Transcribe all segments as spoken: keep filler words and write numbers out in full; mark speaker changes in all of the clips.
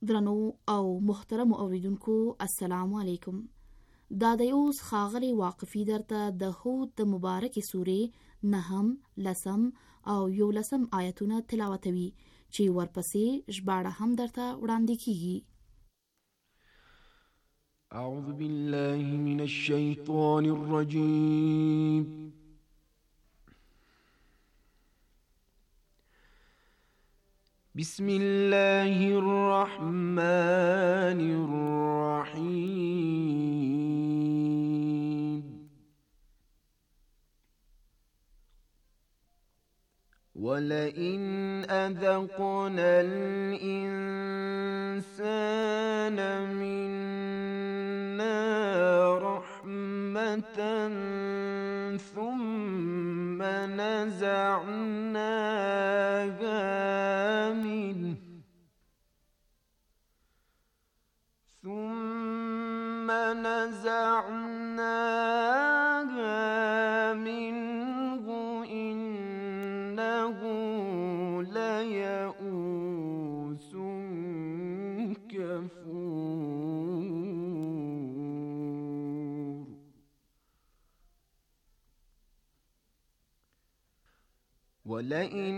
Speaker 1: درنو او محترم اوریدونکو السلام علیکم. دا د اوس خاغلی واقفي درته د هود د مبارکې سورې نهم، لسم او یولسم آیتونه تلاوتوي چې ورپسې ژباړه هم درته وړاندې کیږي.
Speaker 2: اعوذ بالله من الشیطان الرجیم. بسم الله الرحمن الرحيم. ولئن أذقنا الإنسان منا رحمة ثم نزعناها منه ثم نزعناها منه إنه ليئوس كفور. ولئن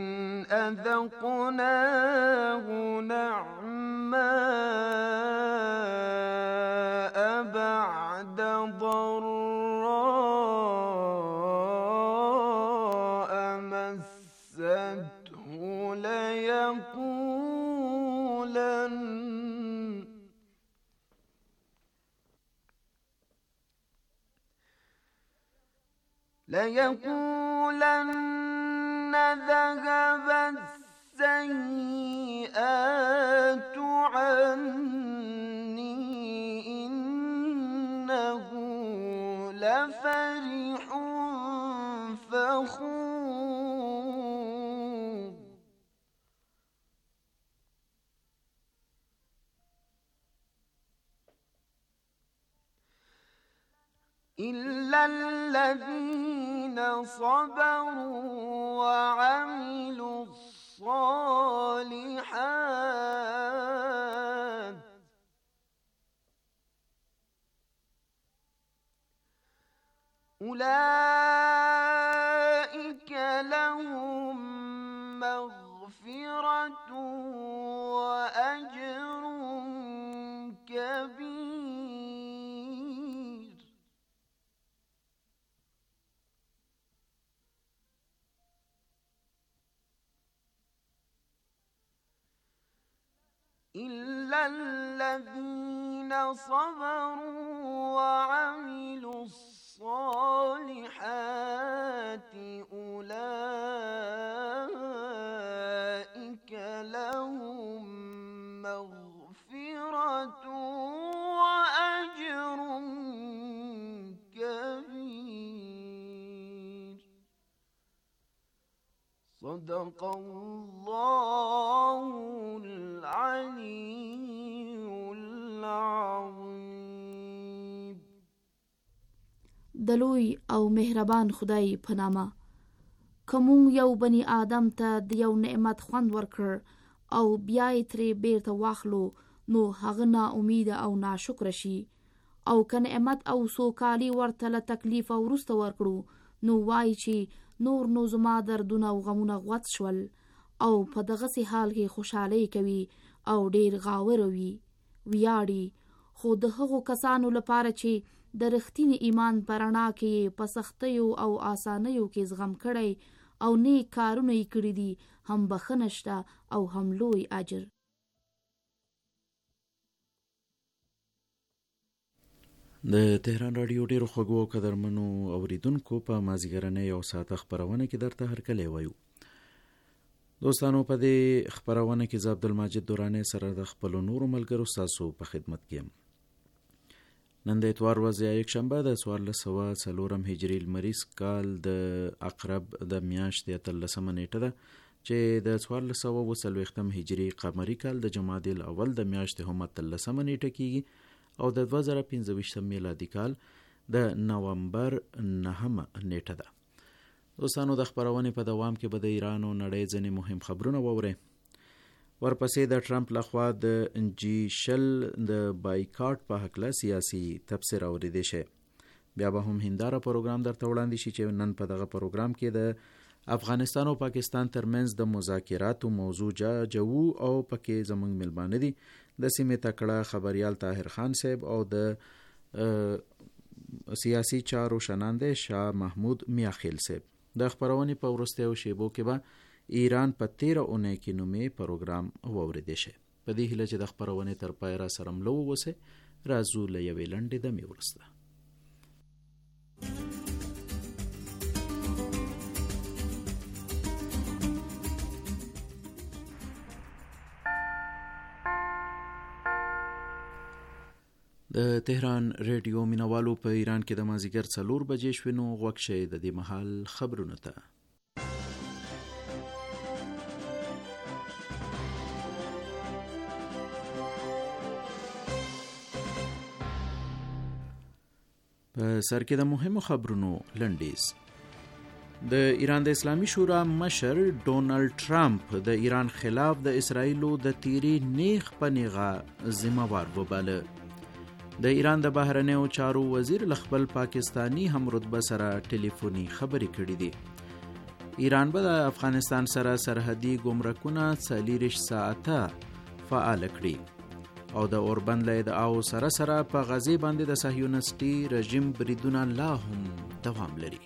Speaker 2: أذقناه نعماء بعد ضراء مسته ليقولن ليقولن ذهب السيئات عني إنه لفرح فخور. إلا الذين صبروا وعملوا الصالحات أولئك لهم مغفرة وأجر كبير. إلا الذين صبروا وعملوا الصالحات أولئك لهم مغفرة وأجر كبير. صدق الله العلي العظيم.
Speaker 1: دلوی او مهربان خدای په نامه. کوم یو بنی آدم ته د یو نعمت خوند ورکړ او بیا یې ترې بیرته واخلو نو هغه نا امید او ناشکر شي، او که نعمت او سوکالي ورته له تکلیف وروسته ورکړو نو وایي چې نور نو زما دردونه او غمونه غوڅ شول، او په دغسې حال کې خوشحالي کوي او ډیر غاوره وي ویاړي. خو د هغو کسانو لپاره چې د رښتیني ایمان په رڼا کې په سختیو او آسانیو کې زغم کړی او نیک کارونه یې کړي دي، هم بخښنه شته او هم لوی اجر.
Speaker 3: د تهران رادیو ډیرو خوږو او قدرمنو اوریدونکو په مازیګرنۍ یو ساعته خپرونه کې درته هرکلی وایو. دوستانو، په دې خپرونه کې زه عبدالمجید دورانی سره د خپلو نورو ملګرو ستاسو په خدمت کې یم. نن د اتوار ورځ یا یکشنبه د څوارلس سوه څلورم هجري لمریز کال د عقرب د میاشتې اتلسمه نیټه ده، چې د څوارلس سوه اوه څلوېښتم هجري قمري کال د جمادی الاول د میاشتې هم اتلسمه نیټه کېږي، او د دوه زره پنځه ویشتم میلادي کال د نومبر نهمه نیټه ده. دوستانو، د خپرونې په دوام کې به د ایران او نړۍ ځینې مهم خبرونه واورئ. ورپسې د ټرمپ لخوا د جی شل د بایکاټ په هکله سیاسي تبصره اوریدي شي. بیا به هم هنداره پروګرام درته وړاندې شي چې نن په دغه پروګرام کې د افغانستان او پاکستان ترمنځ د مذاکراتو موضوع جوو او پکې زمونږ ملمانه دي د سیمې تکړه خبريال طاهر خان صاحب او د سیاسي چارو شنانده شاه محمود میاخیل صاحب. د خبرونې په وروستیو شیبو کې به ایران په تیره اونۍ کې نومې پروګرام واوریدي شي. په دې هیله چې د خبرونې تر پای را سره ملو وسه راځو له یوې لنډې دمې وروسته. د تهران ریډیو مینوالو په ایران کې د مازیګر څلور بجې شوې نو غوږ شئ د دې مهال خبرونو ته. په سر کې د مهمو خبرونو لنډیز. د ایران د اسلامي شورا مشر ډونالد ټرمپ د ایران خلاف د اسرائیلو د تیری نیغ په نیغه ذمہوار وباله. د ایران د بهرنیو چارو وزیر له خپل پاکستانی هم رتبه سره ټلیفوني خبرې کړې دي. ایران به د افغانستان سره سرحدي ګمرکونه څلورویشت ساعته فعال کړي او د اوربند له ادعاو سره سره په غزې باندې د صهیونیستي رژیم بریدونه لا هم دوام لري.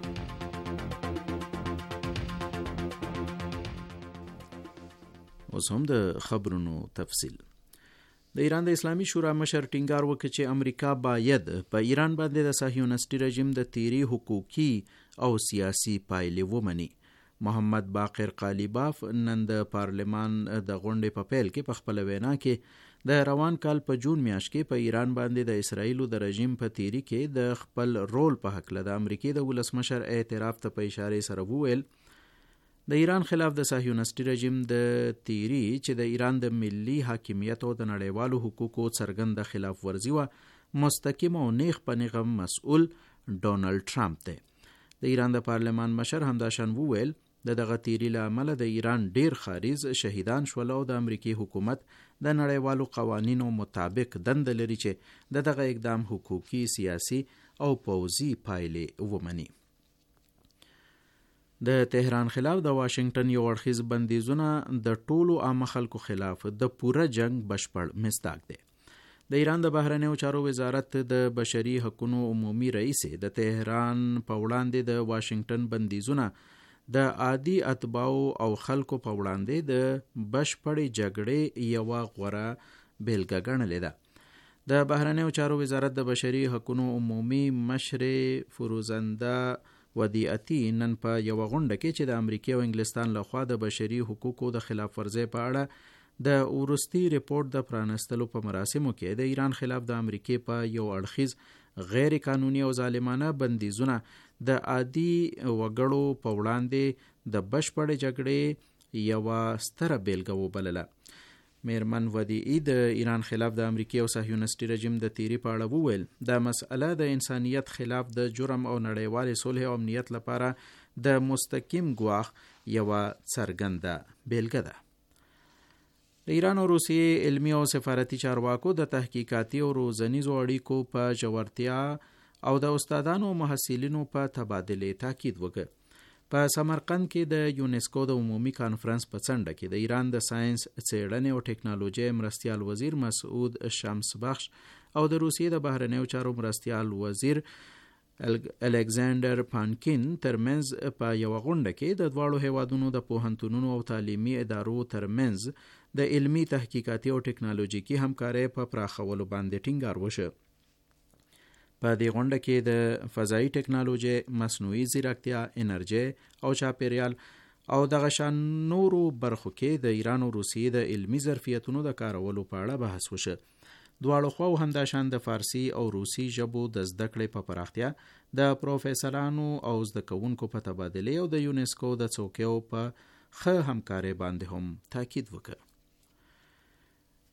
Speaker 3: اوس هم د خبرونو تفصیل. د ایران د اسلامي شورا مشر ټینګار وکړ چې امریکا باید په ایران باندې د صهیونیستي رژیم د تیری حقوقي او سیاسي پایلې ومني. محمد باقر قالیباف نن د پارلمان د غونډې په پیل کې په خپل وینا کې د روان کال په جون میاشت کې په ایران باندې د اسرائیلو د رژیم په تیری کې د خپل رول په حق له د امریکای د ولسمشر اعتراف ته په اشاره سره وویل د ایران خلاف د صهیونیستي رژیم د تیری چې د ایران د ملي حاکمیت او د نړیوالو حقوقو څرګنده خلاف ورزي و مستقیم او نیغ په نیغه مسؤل ډونالد ټرمپ دی. د ایران د پارلمان مشر همداشان وویل د دغه تیری له امله د ایران ډیر خاریز شهیدان شول او د امریکای حکومت د نړیوالو قوانینو مطابق دند لري چې د دغه اقدام حقوقي، سیاسي او پوځي پایلې ومني. د تهران خلاف د واشنگټن یو اړخیز بندیزونه د ټولو عامه خلکو خلاف د پوره جنگ بشپړ مصداق دی. د ایران د بهرنیو چارو وزارت د بشري حقوقو عمومي رئیس د تهران په وړاندې د واشنگټن بندیزونه د عادي اتباعو او خلکو په وړاندې د بشپړې جګړې یوه غوره بیلګه ګڼلې ده. د بهرنیو چارو وزارت د بشري حقوقو عمومي مشر فروزنده ودیعتی نن په یوه غونډه کې چې د امریکای او انګلستان لخوا د بشري حقوقو د خلاف ورزۍ په اړه د ورستي ریپورت د پرانستلو په مراسمو کې د ایران خلاف د امریکای په یو اړخیز غیر قانوني او ظالمانه بندیزونه د عادي وګړو په وړاندې د بشپړې جګړې یوه ستره بیلګه وبلله. میرمن ودیعی د ایران خلاف د امریکای او صهیونیستي رژیم د تیری په اړه وویل دا مسئله د انسانیت خلاف د جرم او نړیوال صلح او امنیت لپاره د مستقیم ګواښ یوه څرګنده بیلګه ده. د ایران او روسیې علمي او سفارتي چارواکو د تحقیقاتي او روزنیزو اړیکو په ژورتیا او د استادانو او محصلینو په تبادله تاکید وکړ. په سمرقند کې د یونسکو د عمومي کانفرنس په څنډه کې د ایران د ساينس څېړنې او ټکنالوژي مرستیال وزیر مسعود شمس بخش او د روسیې د بهرنیو چارو مرستیال وزیر الکساندر پانکین ترمنځ په یو غونډه کې د دواړو هیوادونو د پوهنتونونو او تعلیمي ادارو ترمنځ د علمي تحقیقاتي او ټکنالوژیکي همکارۍ په پراخولو باندې ټینګار وشو. په دې غونډه کې د فضایي ټکنالوژي، مصنوعي ځیرکتیا، انرژي او چاپیریال او دغه شان نورو برخو کې د ایران او روسیې د علمي ظرفیتونو د کارولو په اړه بحث وشو. دواړو خواو همداشان د فارسي او روسي ژبو د زده کړې په پراختیا، د پروفیسورانو او زده کوونکو په تبادله او د یونسکو د څوکیو په ښه همکارۍ باندې هم تاکید وکړ.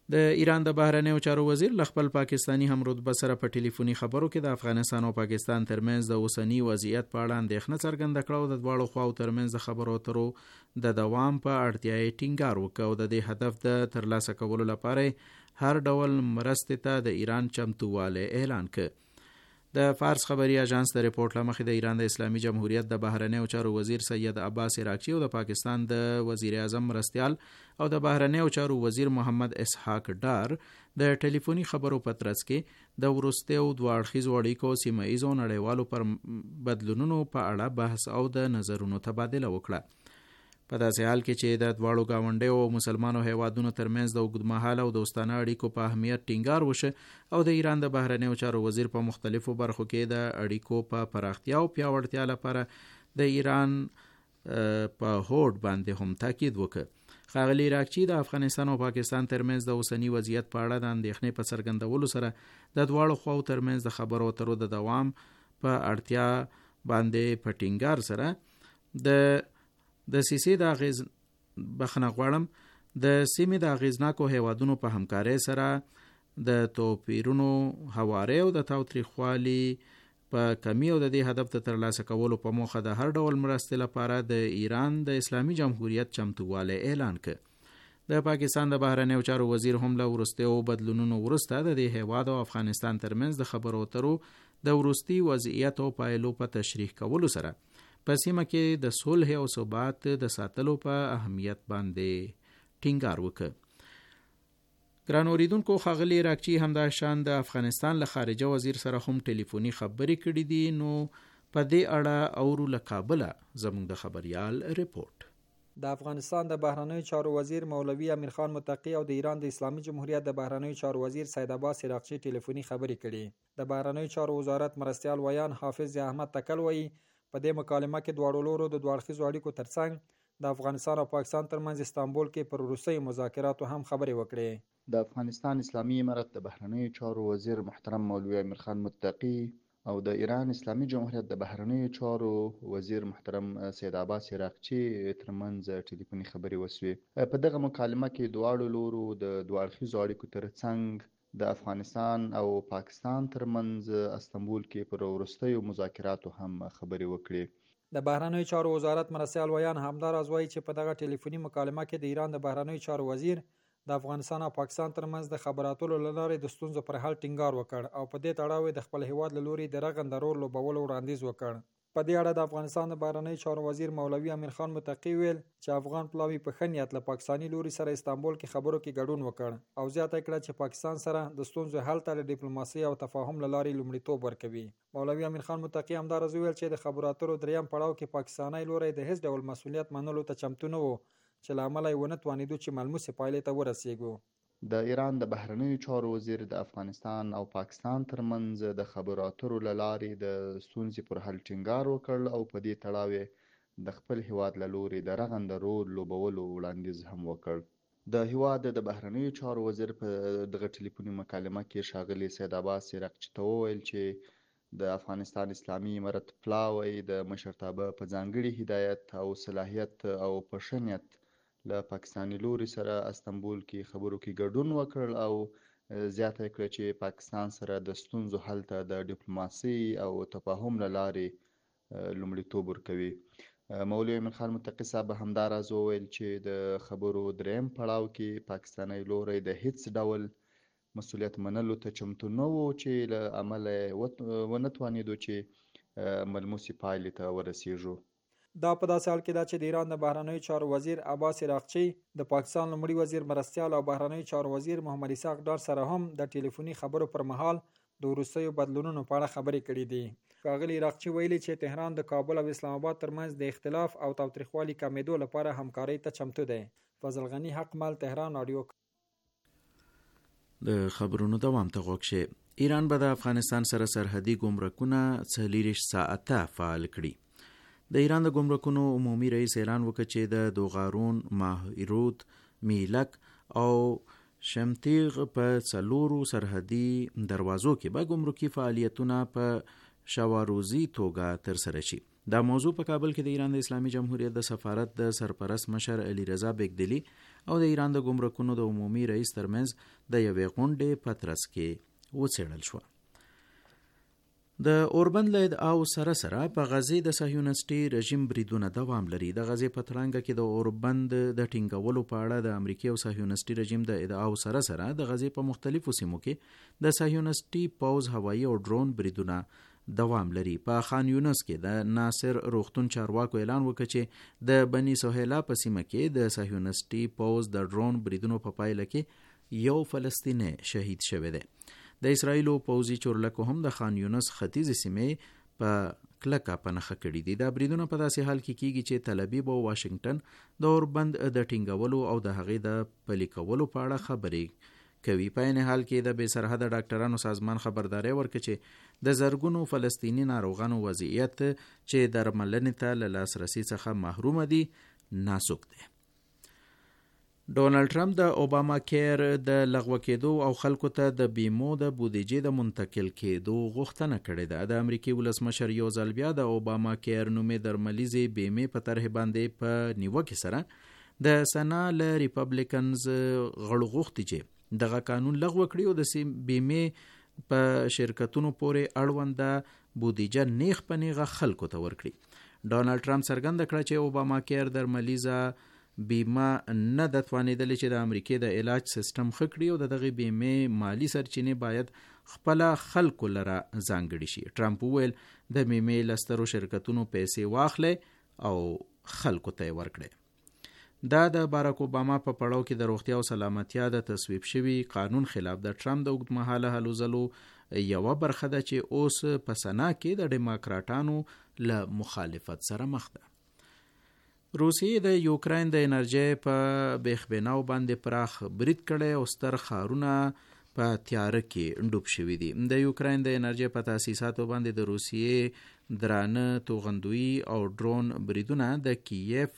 Speaker 3: د ایران د بهرنیو چارو وزیر له خپل پاکستانی هم رتبه سره په ټلیفوني خبرو کې د افغانستان او پاکستان ترمنځ د اوسنی وضعیت په اړه اندېښنه څرګنده کړه او د دواړو خواو ترمنځ د خبرو اترو د دوام په اړتیا یې ټینګار وکړ او د دې هدف د ترلاسه کولو لپاره هر ډول مرستې ته د ایران چمتووالی اعلان کړ. د فارس خبري اژانس د ریپورت لمخې د ایران د اسلامي جمهوریت د بهرنیو چارو وزیر سید عباس عراقچی او د پاکستان د وزیر اعظم مرستیال او د بهرنیو چارو وزیر محمد اسحاق ډار د ټلیفوني خبرو په ترڅ کې د وروستیو دوه اړخیزو اړیکو سیمه ایزو نړیوالو پر بدلونونو په اړه بحث او د نظرونو تبادله وکړه. په داسې حال کې چې د دواړو ګاونډیو او مسلمانو هیوادونو ترمنځ د اوږدمهاله او دوستانه اړیکو په اهمیت ټینګار وشه او د ایران د بهرنیو چارو وزیر په مختلفو برخو کې د اړیکو په پراختیا او پیاوړتیا لپاره د ایران په هوډ باندې هم تاکید وکړ. ښاغلي عراقچی د افغانستان او پاکستان ترمنځ د اوسنی وضعیت په اړه د اندېښنې په څرګندولو سره د دواړو خواو ترمنځ د خبرو اترو د دوام په اړتیا باندې په ټینګار سره د د سیسې د اغیز بخنه غواړم د سیمې د اغیزناکو هیوادونو په همکارۍ سره د توپیرونو هواري او د تاوتریخوالي په کمی او د دې هدف د ترلاسه کولو په موخه د هر ډول مرستې لپاره د ایران د اسلامي جمهوریت چمتووالی اعلان کړ. د پاکستان د بهرنیو چارو وزیر هم له وروستیو بدلونونو وروسته د دې هیواد او افغانستان ترمنځ د خبرو اترو د وروستي وضعیت او پایلو په تشریح کولو سره په سیمه کې د صلح او ثبات د ساتلو په اهمیت باندې ټینګار وکړ. ګران اوریدونکو، ښاغلي عراقچی همداشان د افغانستان له خارجه وزیر سره هم ټلیفوني خبرې کړې دي. نو په دې اړه اورو له کابله زموږ د خبريال ریپورت.
Speaker 4: د افغانستان د بهرنیو چارو وزیر مولوي امیر خان متقی او د ایران د اسلامي جمهوریت د بهرنیو چارو وزیر سید عباس عراقچی ټلیفوني خبرې کړې. د بهرنیو چارو وزارت مرستیال ویان حافظ احمد تکل وایي په دې مکالمه کې دواړو لورو د دوه اړخیزو اړیکو ترڅنګ د افغانستان او پاکستان ترمنځ استانبول کې پر وروستیو مذاکراتو هم خبرې وکړې.
Speaker 5: د افغانستان اسلامي امارت د بهرنیو چارو وزیر محترم مولوي امیر خان متقی او د ایران اسلامي جمهوریت د بهرنیو چارو وزیر محترم سید عباس عراقچی ترمنځ ټلیفوني خبرې وسوې. په دغه مکالمه کې دواړو لورو د دوه اړخیزو اړیکو ترڅنګ د افغانستان او پاکستان ترمنځ استانبول کې پر وروستیو مذاکراتو هم خبرې وکړې.
Speaker 4: د بهرنیو چارو وزارت مرستیال ویان همداراز وایي چې په دغه ټلیفوني مکالمه کې د ایران د بهرنیو چارو وزیر د افغانستان او پاکستان ترمنځ د خبرو اترو له لارې د ستونزو پر حل ټینګار وکړ او په دې تړاو د خپل هیواد له لوري د رغنده رول لوبولو وړاندیز وکړ. په دې اړه د افغانستان د بهرنیو چارو وزیر مولوي امیر خان متقی ویل چې افغان پلاوی په ښه نیت له پاکستاني لوري سره استانبول کې خبرو کې ګډون وکړ او زیاته کړه چې پاکستان سره د ستونزو حل ته د ډیپلوماسي او تفاهم له لارې لومړیتوب ورکوي. مولوي امیر خان متقی همداراز ویل چې د خبرو اترو دریم پړاو کې پاکستاني لوري د هیڅ ډول مسؤلیت منلو ته چمتو نه وو چې له امله یې ونه توانېدو چې ملموسې پایلې ته ورسیږو.
Speaker 5: د ایران د بهرنیو چارو وزیر د افغانستان او پاکستان ترمنځ د خبرو اترو له لارې د ستونزې پر حل ټینګار وکړ او په دې تړاو د خپل هیواد له لوري د رغنده رول لوبولو وړاندیز هم وکړ. د هیواد د بهرنیو چارو وزیر په دغه ټلیفوني مکالمه کې ښاغلي سید عباس عراقچی ته وویل چې د افغانستان اسلامي امارت پلاوی د مشرتابه په ځانګړي هدایت او صلاحیت او په ښه نیت له پاکستاني لوري سره استانبول کې خبرو کې ګډون وکړ او زیاته کړه چې پاکستان سره د ستونزو حل ته د ډیپلوماسي او تفاهم له لارې لومړیتوب ورکوي. مولوي امیر خان متقی صاحب همداراز وویل چې د خبرو دریم پړاو کې پاکستاني لوري د هیڅ ډول مسؤلیت منلو ته چمتو نه وو چې له امله ونه توانېدو چې ملموسې پایلې ته ورسیږو.
Speaker 4: دا په داسې حال کې ده چې د ایران د بهرنیو چارو وزیر عباس عراقچی د پاکستان لومړي وزیر مرستیال او بهرنیو چارو وزیر محمد اسحاق ډار سره هم د ټلیفوني خبرو پر مهال د وروستیو بدلونونو په اړه خبرې کړې دي. ښاغلي عراقچی ویلي چې تهران د کابل او اسلام آباد ترمنځ د اختلاف او تاوتریخوالي کمېدو لپاره همکارۍ ته چمتو دی. فضل غنی حق مال تهران رادیو.
Speaker 3: د خبرونو دوام ته غوږ شئ. ایران به د افغانستان سره سرحدي ګمرکونه څلېرویشت ساعته فعال کړي. د ایران د ګمرکونو عمومي رئیس اعلان وکړ چې د دوغارون، ماهیرود، میلک او شمتیغ په څلورو سرحدي دروازو کې به ګمرکي فعالیتونه په شواروزی توګه ترسره شي. دا موضوع په کابل کې د ایران د اسلامي جمهوریت د سفارت د سرپرست مشر علی رضا بیگدلی او د ایران د ګمرکونو د عمومي رئیس ترمنځ د یوې غونډې په ترڅ کې وڅېړل شوه. د اوربند له ادعاو سره سره په غزې د صهیونیستي رژیم بریدونه دوام لري. د غزې په تړانګه کې د اوربند د ټینګولو په اړه د امریکای او صهیونیستي رژیم د ادعاو سره سره د غزې په مختلفو سیمو کې د صهیونیستي پوځ هوایي او ډرون بریدونه دوام لري. په خان یونس کې د ناصر روغتون چارواکو اعلان وکړ چې د بني سهیلا په سیمه کې د صهیونیستي پوځ د ډرون بریدونو په پایله کې یو فلسطینی شهید شوی دی. د اسرایلو پوځي چورلکو هم د خان یونس ختیځې سیمې په کلکه پنخه کړي دي. دا بریدونه په داسې حال کې کیږي چې تل ابیب او واشنگټن د اوربند د ټینګولو او د هغې د پلي کولو په اړه خبرې کوي. په عین حال کې د بې سرحده ډاکټرانو سازمان خبرداری ورکړ چې د زرګونو فلسطیني ناروغانو وضعیت چې درملنې ته له لاسرسي څخه محروم دي ناسوک دی. ډونالډ ټرمپ د اوباما کیر د لغوه کېدو او خلکو ته د بیمو د بودیجې د منتقل کېدو غوښتنه کړې ده. د امریکای ولسمشر یو ځل بیا د اوباما کیر نومې درملیزې بیمې په طرح باندې په نیوکې سره د سنا له ریپبلیکنز غړو غوښتي چې دغه قانون لغوه کړي او د بیمې په شرکتونو پورې اړونده بودیجه نیغ په نیغه خلکو ته ورکړي. ډونالډ ټرمپ څرګنده کړه چې اوباما کیر درملیزه بیمه نه د توانېدلې چې د امریکای د علاج سیستم ښه کړي او د دغې بیمې مالی سرچینې باید خپله خلکو لره ځانګړي شي. ټرمپ وویل د بیمې له سترو شرکتونو پیسې واخلئ او خلکو ته یې ورکړئ. دا د باراک اوباما په پړاو کې د روغتیا او سلامتیا د تصویب شوي قانون خلاف د ټرمپ د اوږدمهاله هلو ځلو یوه برخه ده چې اوس په سنا کې د ډیموکراټانو له مخالفت سره مخ ده. روسیې د یوکراین د انرژۍ په بیخبناو باندې پراخ برید کړی او ستر ښارونه په تیاره کې ډوب شوي دي. د یوکراین د انرژۍ په تاسیساتو باندې د روسیې درانه توغندویي او ډرون بریدونه د کیف،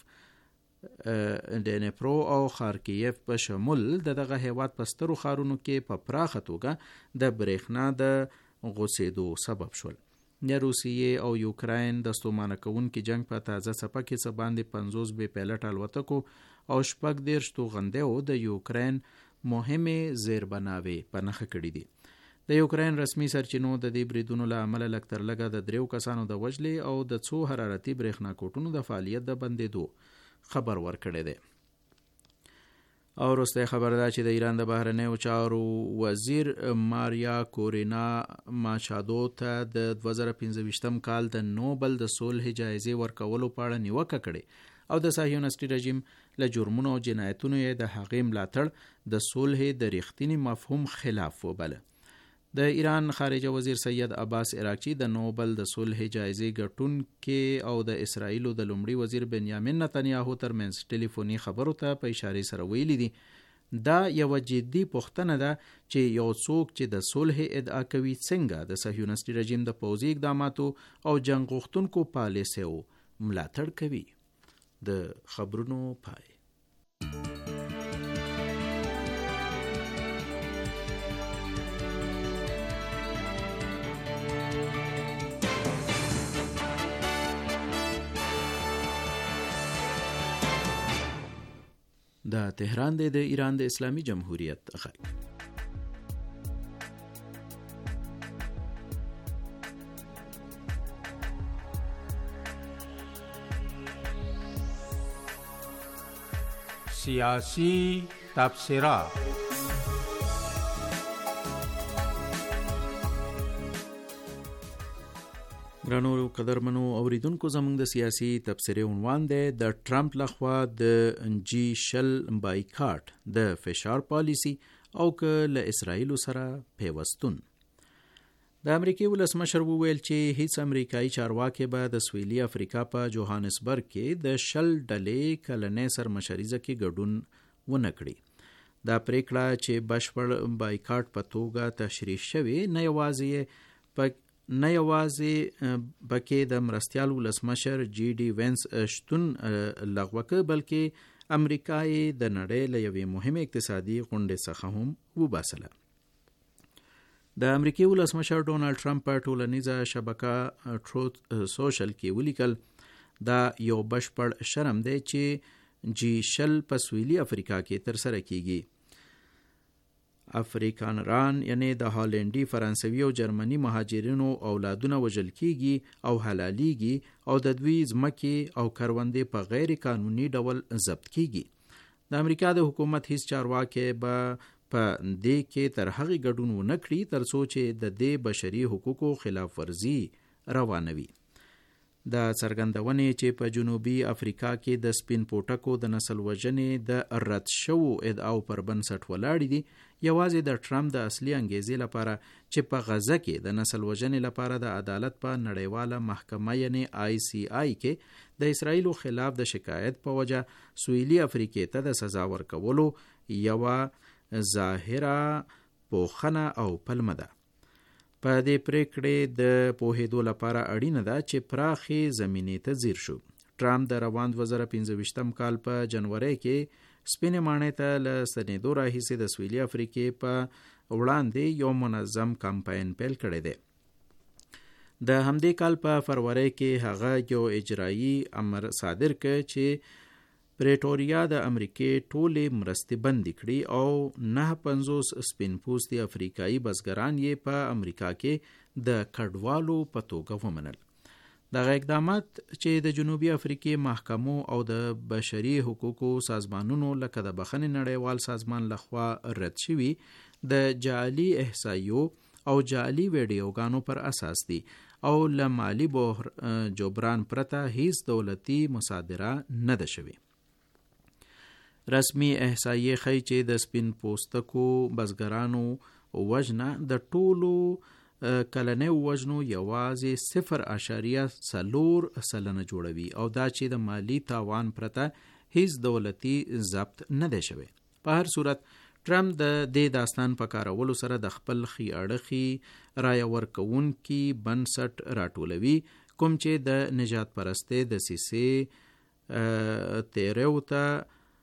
Speaker 3: ډنپرو او خارکیف په شمول د دغه هیواد په سترو ښارونو کې په پراخه توګه د برېښنا د غوڅېدو سبب شول. د روسیې او یوکراین د ستومانه کوونکي جنگ په تازه څپه کې څه باندې پنځوس بې پیلټ الوتکو او شپږ دېرش توغندیو د یوکراین مهمې زیربناوې په نښه کړي دي. د یوکراین رسمي سرچینو د دې بریدونو له امله لږ تر لږه د دریو کسانو د وژلې او د څو حرارتي برېښنا کوټونو د فعالیت د بندېدو خبر ورکړی دی. او وروستی خبر دا چې د ایران د بهرنیو چارو وزیر ماریا کورینا ماچادو ته د دوه زره پنځه ویشتم کال د نوبل د صلح جایزې ورکولو په اړه نیوکه کړې او د صهیونیستي رژیم له جرمونو او جنایتونو یې د هغې ملاتړ د صلح د رښتیني مفهوم خلاف وبله. د ایران خارجه وزیر سید عباس عراقچي د نوبل د صلح جایزې ګټونکي او د اسرایلو د لومړي وزیر بنیامین نتنیاهو ترمنځ ټلیفوني خبرو ته په اشارې سره ویلي دي دا یوه جدي پوښتنه ده چې یو څوک چې د صلح ادعا کوي څنګه د صهیونیستي رژیم د پوځي اقداماتو او جنګ غوښتونکو پالیسیو ملاتړ کوي. د خبرونو پای. د تهران دی د ایران د اسلامي جمهوریت غږ.
Speaker 6: سیاسی تبصره.
Speaker 3: ګرانو قدرمنو اوریدونکو، زموږ د سیاسي تبصرې عنوان دی د ټرمپ لخوا د جی شل بایکاټ د فشار پالیسی او که له اسرائیلو سره پیوستون. د امریکای ولسمشر وویل چې هیڅ امریکایي چارواکي به د سویلي افریقا په جوهانسبرګ کې د شل ډلې کلنې سرمشریزه کې ګډون ونه کړي. دا پریکړه چې بشپړ بایکاټ په توګه تشریح شوې نه یوازې په نه یوازې بکې د مرستیال ولسمشر جی ډي وینس شتون لغوه کړ، بلکې امریکا یې د نړۍ له یوې مهمې اقتصادي غونډې څخه هم وباسله. د امریکای ولسمشر ډونالډ ټرمپ په ټولنیزه شبکه ټروت سوشل کې ولیکل دا یو بشپړ شرم دی چې جی شل په سویلي افریقا کې ترسره کیږي. افریکانران یعنی د هالندي، فرانسوي او جرمني مهاجرینو اولادونه وژل کیږي او حلاليږي او د دوی ځمکې او کروندې په غیر قانوني ډول ضبط کیږي. د امریکا د حکومت هیڅ چارواکي به په دې کې تر هغه ګډون ونه کړي تر څو چې د دې بشري حقوقو خلاف ورزي روانوي. د څرګندونې چې په جنوبي افریقا کې د سپین پوټکو د نسل وژنې د رد شوو ادعاو پر بنسټ ولاړ دي، یوازې د ټرمپ د اصلي انګیزې لپاره چې په غزه کې د نسل وژنې لپاره د عدالت په نړیواله محکمه یعنی آی سی آی کې د اسرائیلو خلاف د شکایت په وجه سویلي افریقې ته د سزا ورکولو یوه ظاهره پوښنه او پلمه ده. په دې پریکړې د پوهېدو لپاره اړینه ده چې پراخې زمینې ته ځیر شو. ټرمپ د روان دوه زره پنځه ویشتم کال په جنوري کې سپینې ماڼۍ ته له ستنېدو راهیسې د سویلي افریقې په وړاندې یو منظم کمپاین پیل کړی دی. د همدې کال په فروری کې هغه یو اجرایي امر صادر کړ چې پریټوریا د امریکې ټولې مرستې بندې کړي او نه پنځوس سپین پوستي افریقایي بزګران یې په امریکا کې د کډوالو په توګه ومنل. دغه اقدامات چې د جنوبي افریقې محکمو او د بشري حقوقو سازمانونو لکه د بخښنې نړیوال سازمان لخوا رد شوي د جعلي احصایو او جعلي ویډیوګانو پر اساس دي او له مالي جبران پرته هیڅ دولتي مصادره نه ده شوې. رسمي احصایې ښیي چې د سپین پوستکو بزګرانو وژنه د ټولو کلنۍ وژنو یوازې صفر اشاریه څلور سلنه جوړوي او دا چې د مالی تاوان پرته هیڅ دولتي ضبط نه دی شوی. په هر صورت ټرمپ د دې داستان په کارولو سره د خپل خي اړخي رایه ورکوونکي بنسټ راټولوي کوم چې د نجات پرستۍ د سیسې تیریو ته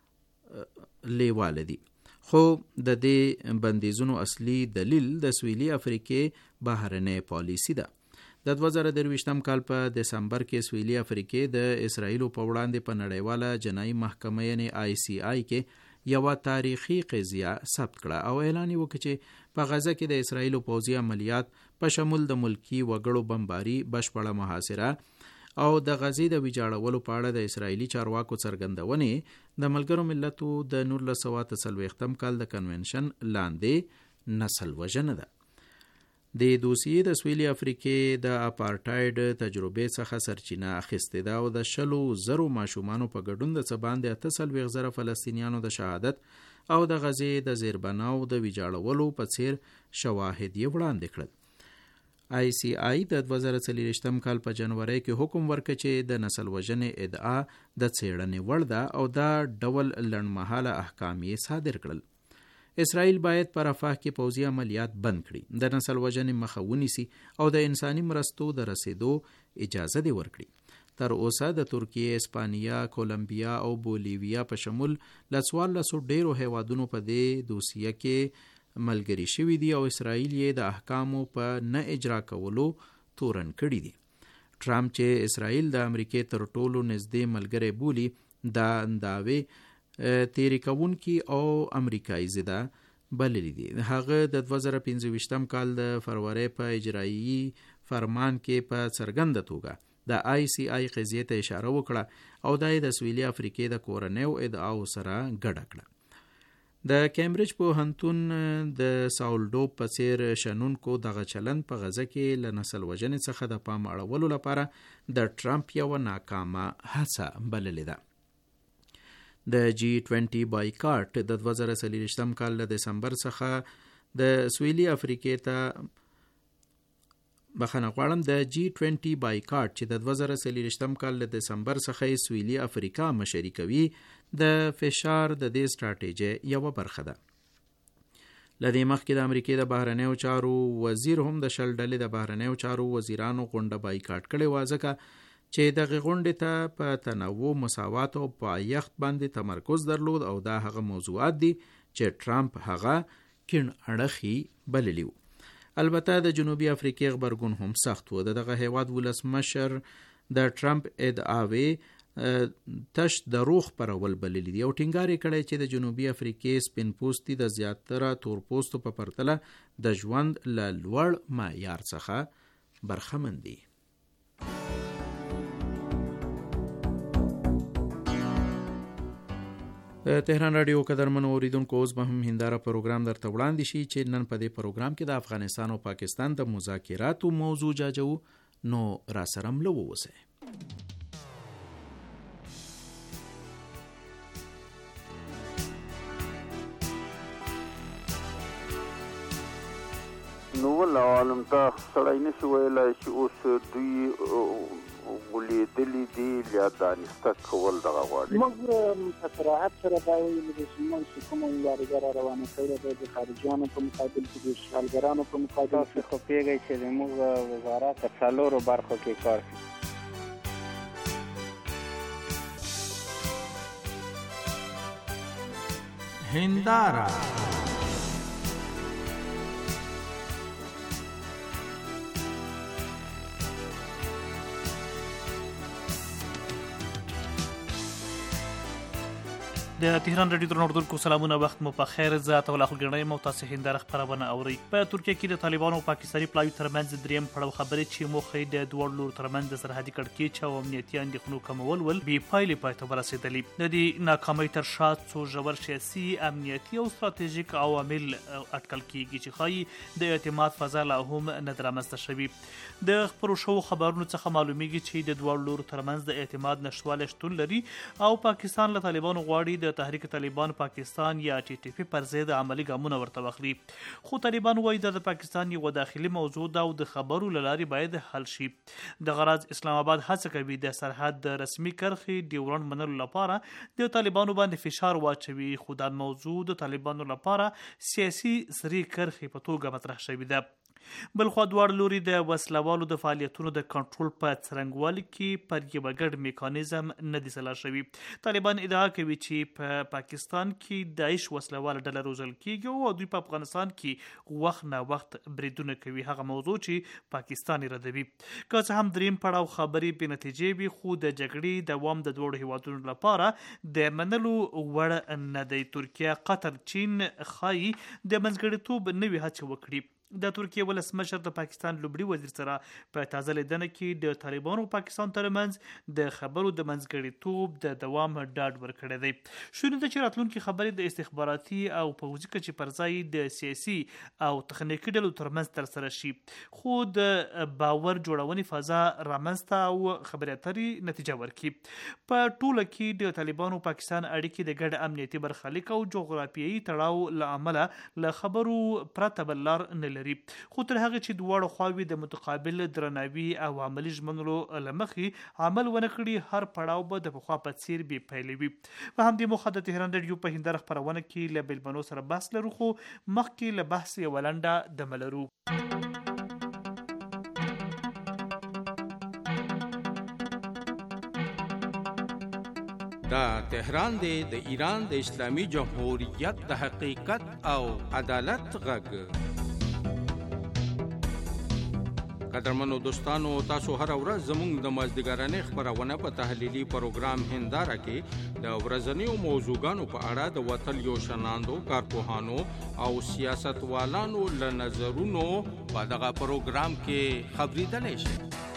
Speaker 3: لیواله دي. خو د دې بندیزونو اصلي دلیل د سویلي افریقې بهرنۍ پالیسي ده. د دوه زره درویشتم کال په دسمبر کې سویلي افریقې د اسرائیلو په وړاندې په نړیواله جنایي محکمه یعنی آی سی آی کې یوه تاریخي قضیه ثبت کړه او اعلان یې وکړ چې په غزه کې د اسرائیلو پوځي عملیات په شمول د ملکی وګړو بمباري، بشپړه محاصره او د غزې د ویجاړولو په اړه د اسرائیلي چارواکو څرګندونې د ملګرو ملتو د نولس سوه اته څلوېښتم کال د کنونشن لاندې نسل وژنه ده. د دوسیې د سویلي افریقې د اپارټایډ تجربې څخه سرچینه اخیستې ده او د شلو زرو ماشومانو په ګډون د څه باندې اته څلوېښت زره فلسطینیانو د شهادت او د غزې د زیربناو د ویجاړولو په څیر شواهد یې وړاندې کړل. آی سی آی د دوه زره څلوېښتم کال په جنوري کې حکم ورکړ چې د نسل وژنې ادعا د څېړنې وړ ده او دا ډول لنډمهاله احکام یې صادر کړل. اسرائیل باید په رفح کې پوځي عملیات بند کړي، د نسل وژنې مخه ونیسي او د انساني مرستو د رسیدو اجازه دې ورکړي. تر اوسه د ترکیې، اسپانیا، کولمبیا او بولیویا په شمول له څوارلسو ډیرو هیوادونو په دې دوسیه کې ملګری شوي دي او اسرائیل یې د احکامو په نه اجرا کولو تورن کړي دي. ټرمپ چې اسرائیل د امریکې تر ټولو نږدې ملګری بولي دا دعوې تیری کوونکي او امریکایي ضده بللي دي. هغه د دوه زره پنځه ویشتم کال د فروری په اجرایي فرمان کې په څرګنده توګه د آی سی آی قضیې ته اشاره وکړه او دا یې د سویلي افریقې د کورنیو ادعاو سره ګډه کړه. د کیمبرج پوهنتون د ساولډو په څیر شنونکو دغه چلند په غزه کې له نسل وژنې څخه د پام اړولو لپاره د ټرمپ یوه ناکامه هڅه بللې ده. د جی ټوینټي بایکاټ د دوه زره څلوېښتم کال له دسمبر څخه د سویلي افریقې ته بخښنه غواړم د جی ټوینټي بایکاټ چې د دوه زره څلوېښتم کال له دسمبر څخه سویلي افریقا مشري کوي د فشار د دې ستراتیژۍ یوه برخه ده. له دې مخکې د امریکې د بهرنیو چارو وزیر هم د شل ډلې د بهرنیو چارو وزیرانو غونډه بایکاټ کړې وه ځکه چې دغه غونډې ته په تنوع، مساوات او پایښت باندې تمرکز درلود او دا هغه موضوعات دي چې ټرمپ هغه کیڼ اړخي بللي وو. البته د جنوبي افریقې غبرګون هم سخت و. د دغه هیواد ولسمشر د ټرمپ ادعاوې تش دروغ خپرول بللی دي او ټینګار یې کړی چې د جنوبي افریقې سپین پوستي د زیاتره تور پوستو په پرتله د ژوند له لوړ معیار څخه برخمن دي. تهران رادیو قدرمنو اوریدونکو، اوس به هم هنداره پروګرام درته وړاندې شي چې نن په دې پروګرام کې د افغانستان او پاکستان د مذاکراتو موضوع جاجو، نو را سره مله واوسئ.
Speaker 7: نو ول عالم ته سړی نشي ویلی چې اوس دوی ولیدلي دي یا دانسته کول دغه غواړي.
Speaker 8: موږ په صراحت سره دا ویلي دي چې موږ چې کومه مبارزه را روانه کړې ده د خارجیانو په مقابل کې د اشغالګرانو په مقابل کې، خو پوهېږئ چې زموږ وزارت په څلورو برخو کې کار کوي.
Speaker 6: هنداره
Speaker 9: د تهران رادیو درنو اوریدونکو سلامونه، وخت مو په خیر. زه عطاالله خلګرنی یم او تاسو هنداره خپرونه اورئ. په ترکیه کې د طالبانو او پاکستاني پلاوي ترمنځ دریم پړاو خبرې چې موخه یې د دواړو لورو ترمنځ د سرحدي کړکېچ او امنیتي اندېښنو کمول ول بې پایلې پای ته ورسېدلي. د دې ناکامۍ تر شا څو ژور سیاسي، امنیتي او ستراتیژیک عوامل اټکل کېږي چې ښایي د اعتماد فضا لا هم نه ده رامنځته شوې. د خپرو شوو خبرونو څخه معلومیږي چې د دواړو لورو ترمنځ د اعتماد نشتوالی شتون لري او پاکستان له طالبانو غواړي د تحریک طالبان پاکستان یا ټي ټي پي پر ضد عملی ګامونه ورته واخلي. خو طالبان وایي دا د پاکستان یوه داخلي موضوع ده او د خبرو له لارې باید حل شي. د غرض اسلام آباد هڅه کوي د سرحد د رسمي کرښې ډیورنډ منلو لپاره د طالبانو باندې فشار واچوي، خو دا موضوع د طالبانو لپاره سیاسي سرې کرښې په توګه مطرح شوې ده. بلخوا دواړه لوري د وسلوالو د فعالیتونو د کنټرول په څرنګوالي کې پر یوه ګډ میکانیزم نه دي سلا شوي. طالبان ادعا کوي چې په پا پاکستان کې داعش وسلواله ډله روزل کیږي او دوی په افغانستان کې وخت نه وخت بریدونه کوي، هغه موضوع چې پاکستان یې ردوي. که څه هم دریم پړاو خبرې بې نتیجې وي، خو د جګړې دوام د دواړو هیوادونو لپاره د منلو وړ نه دی. ترکیه، قطر، چین ښایي د منځګړیتوب نوې هڅې وکړي. د ترکیه ولسمشر د پاکستان لومړي وزیر سره په تازه لیدنه کې د طالبانو او پاکستان ترمنځ د خبرو د منځګړیتوب د دوام ډاډ ورکړی دی. شونې ده چې راتلونکي خبرې د استخباراتي او پوځي کچې پر ځای د سیاسي او تخنیکي ډلو ترمنځ ترسره شي، خو د باور جوړونې فضا رامنځته او خبرې اترې نتیجه ورکړي. په ټوله کې د طالبانو او پاکستان اړیکې د ګډ امنیتي برخلیک او جغرافیایي تړاو له امله له خبرو پرته بل لار نه لري. خو تر هغه چې دواړه خواوې د متقابل درناوي او عملي ژمنو له مخې عمل ونه کړي، هر پړاو به د پخوا په څیر بې پایلې وي. په همدې موخه د تهران رادیو په هنداره خپرونه کې له بیلبنو سره بحث لرو، خو مخکې له بحث یوه لنډه دمه لرو.
Speaker 6: دا تهران دی د ایران د اسلامي جمهوریت د حقیقت او عدالت غږ. قدرمنو دوستانو، تاسو هر ورځ زموږ د مازدیګرانې خبرونه په تحلیلي پروګرام هنداره کې د ورځنیو موضوعاتو په اړه د وطن یو شناندو کارپوهانو او سیاستوالانو له نظرونو په دغه پروګرام کې خبرېدلی شي.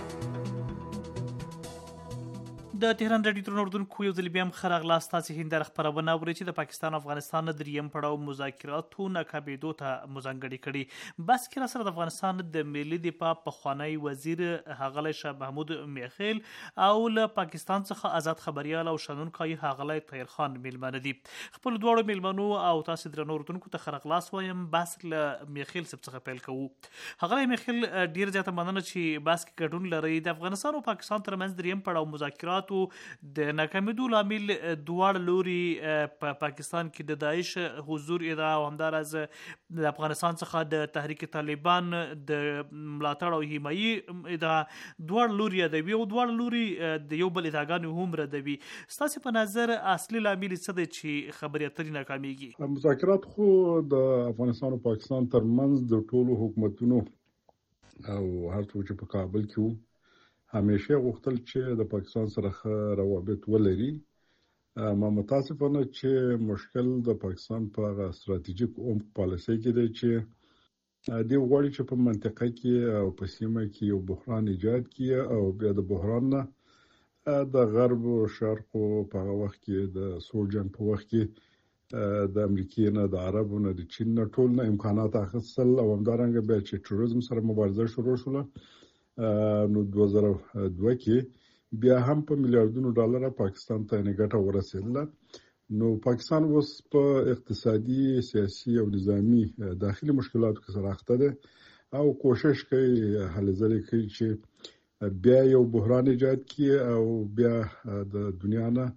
Speaker 9: د تهران رادیو درنو اوریدونکو، یو ځل بیا هم ښه راغلاست. تاسې هنداره خپرونه اورئ چې د پاکستان او افغانستان دریم پړاو مذاکراتو ناکامېدو ته مځانګړې کړي. بس کې را سره د افغانستان د ملي دفاع پخوانی وزیر ښاغلی شاه محمود میخیل او له پاکستان څخه آزاد خبریال او شنونکی ښاغلی طاهر خان میلمانه دي. خپلو دواړو میلمنو او تاسې درنو اوریدونکو ته ښه راغلاست وایم. بس له میخیل صاحب څخه پیل کوو. ښاغلی میخیل، ډېره زیاته مننه چې بس کې ګډون لرئ. د افغانستان او پاکستان ترمنځ دریم پړاو مذاکرات د ناکامېدو لامل دواړه لوري په پاکستان کې د داعش حضور ادعا او همداراز د افغانستان څخه د تحریک طالبان د ملاتړ او حمایي ادعا دواړه لوري یادوي او دواړه لوري د یو بل ادعاګانې هم ردوي. ستاسې په نظر اصلي لامل څه دی چې خبرې اترې ناکامېږي؟
Speaker 10: مذاکرات خو د افغانستان او پاکستان ترمنځ د ټولو حکومتونو او هر څوک چې په کابل کې وو همیشه غوښتل چې د پاکستان سره ښه روابط ولري. ما متاسفانه چې مشکل د پاکستان په هغه ستراتیژیک عمق پالیسۍ کې دی چې دوی غواړي چې په منطقه کې او په سیمه کې یو بحران ایجاد کړي او بیا د بحران نه د غرب او شرق په هغه وخت کې د سوړ جنګ په وخت کې د امریکا نه د عربو نه د چین نه ټول نه امکانات اخیستل او همدارنګه بیا چې تروریزم سره مبارزه شروع شوله نو دوه زره دوه کې بیا هم په میلیارډونو ډالر پاکستان ته نه ګټه ورسېدله. نو پاکستان اوس په اقتصادي سیاسي او نظامی داخلي مشکلاتو کې سره اخته ده او کوشش کوي هلې ځلې کوي چې بیا یو بحران ایجاد کړي او بیا د دنیا نه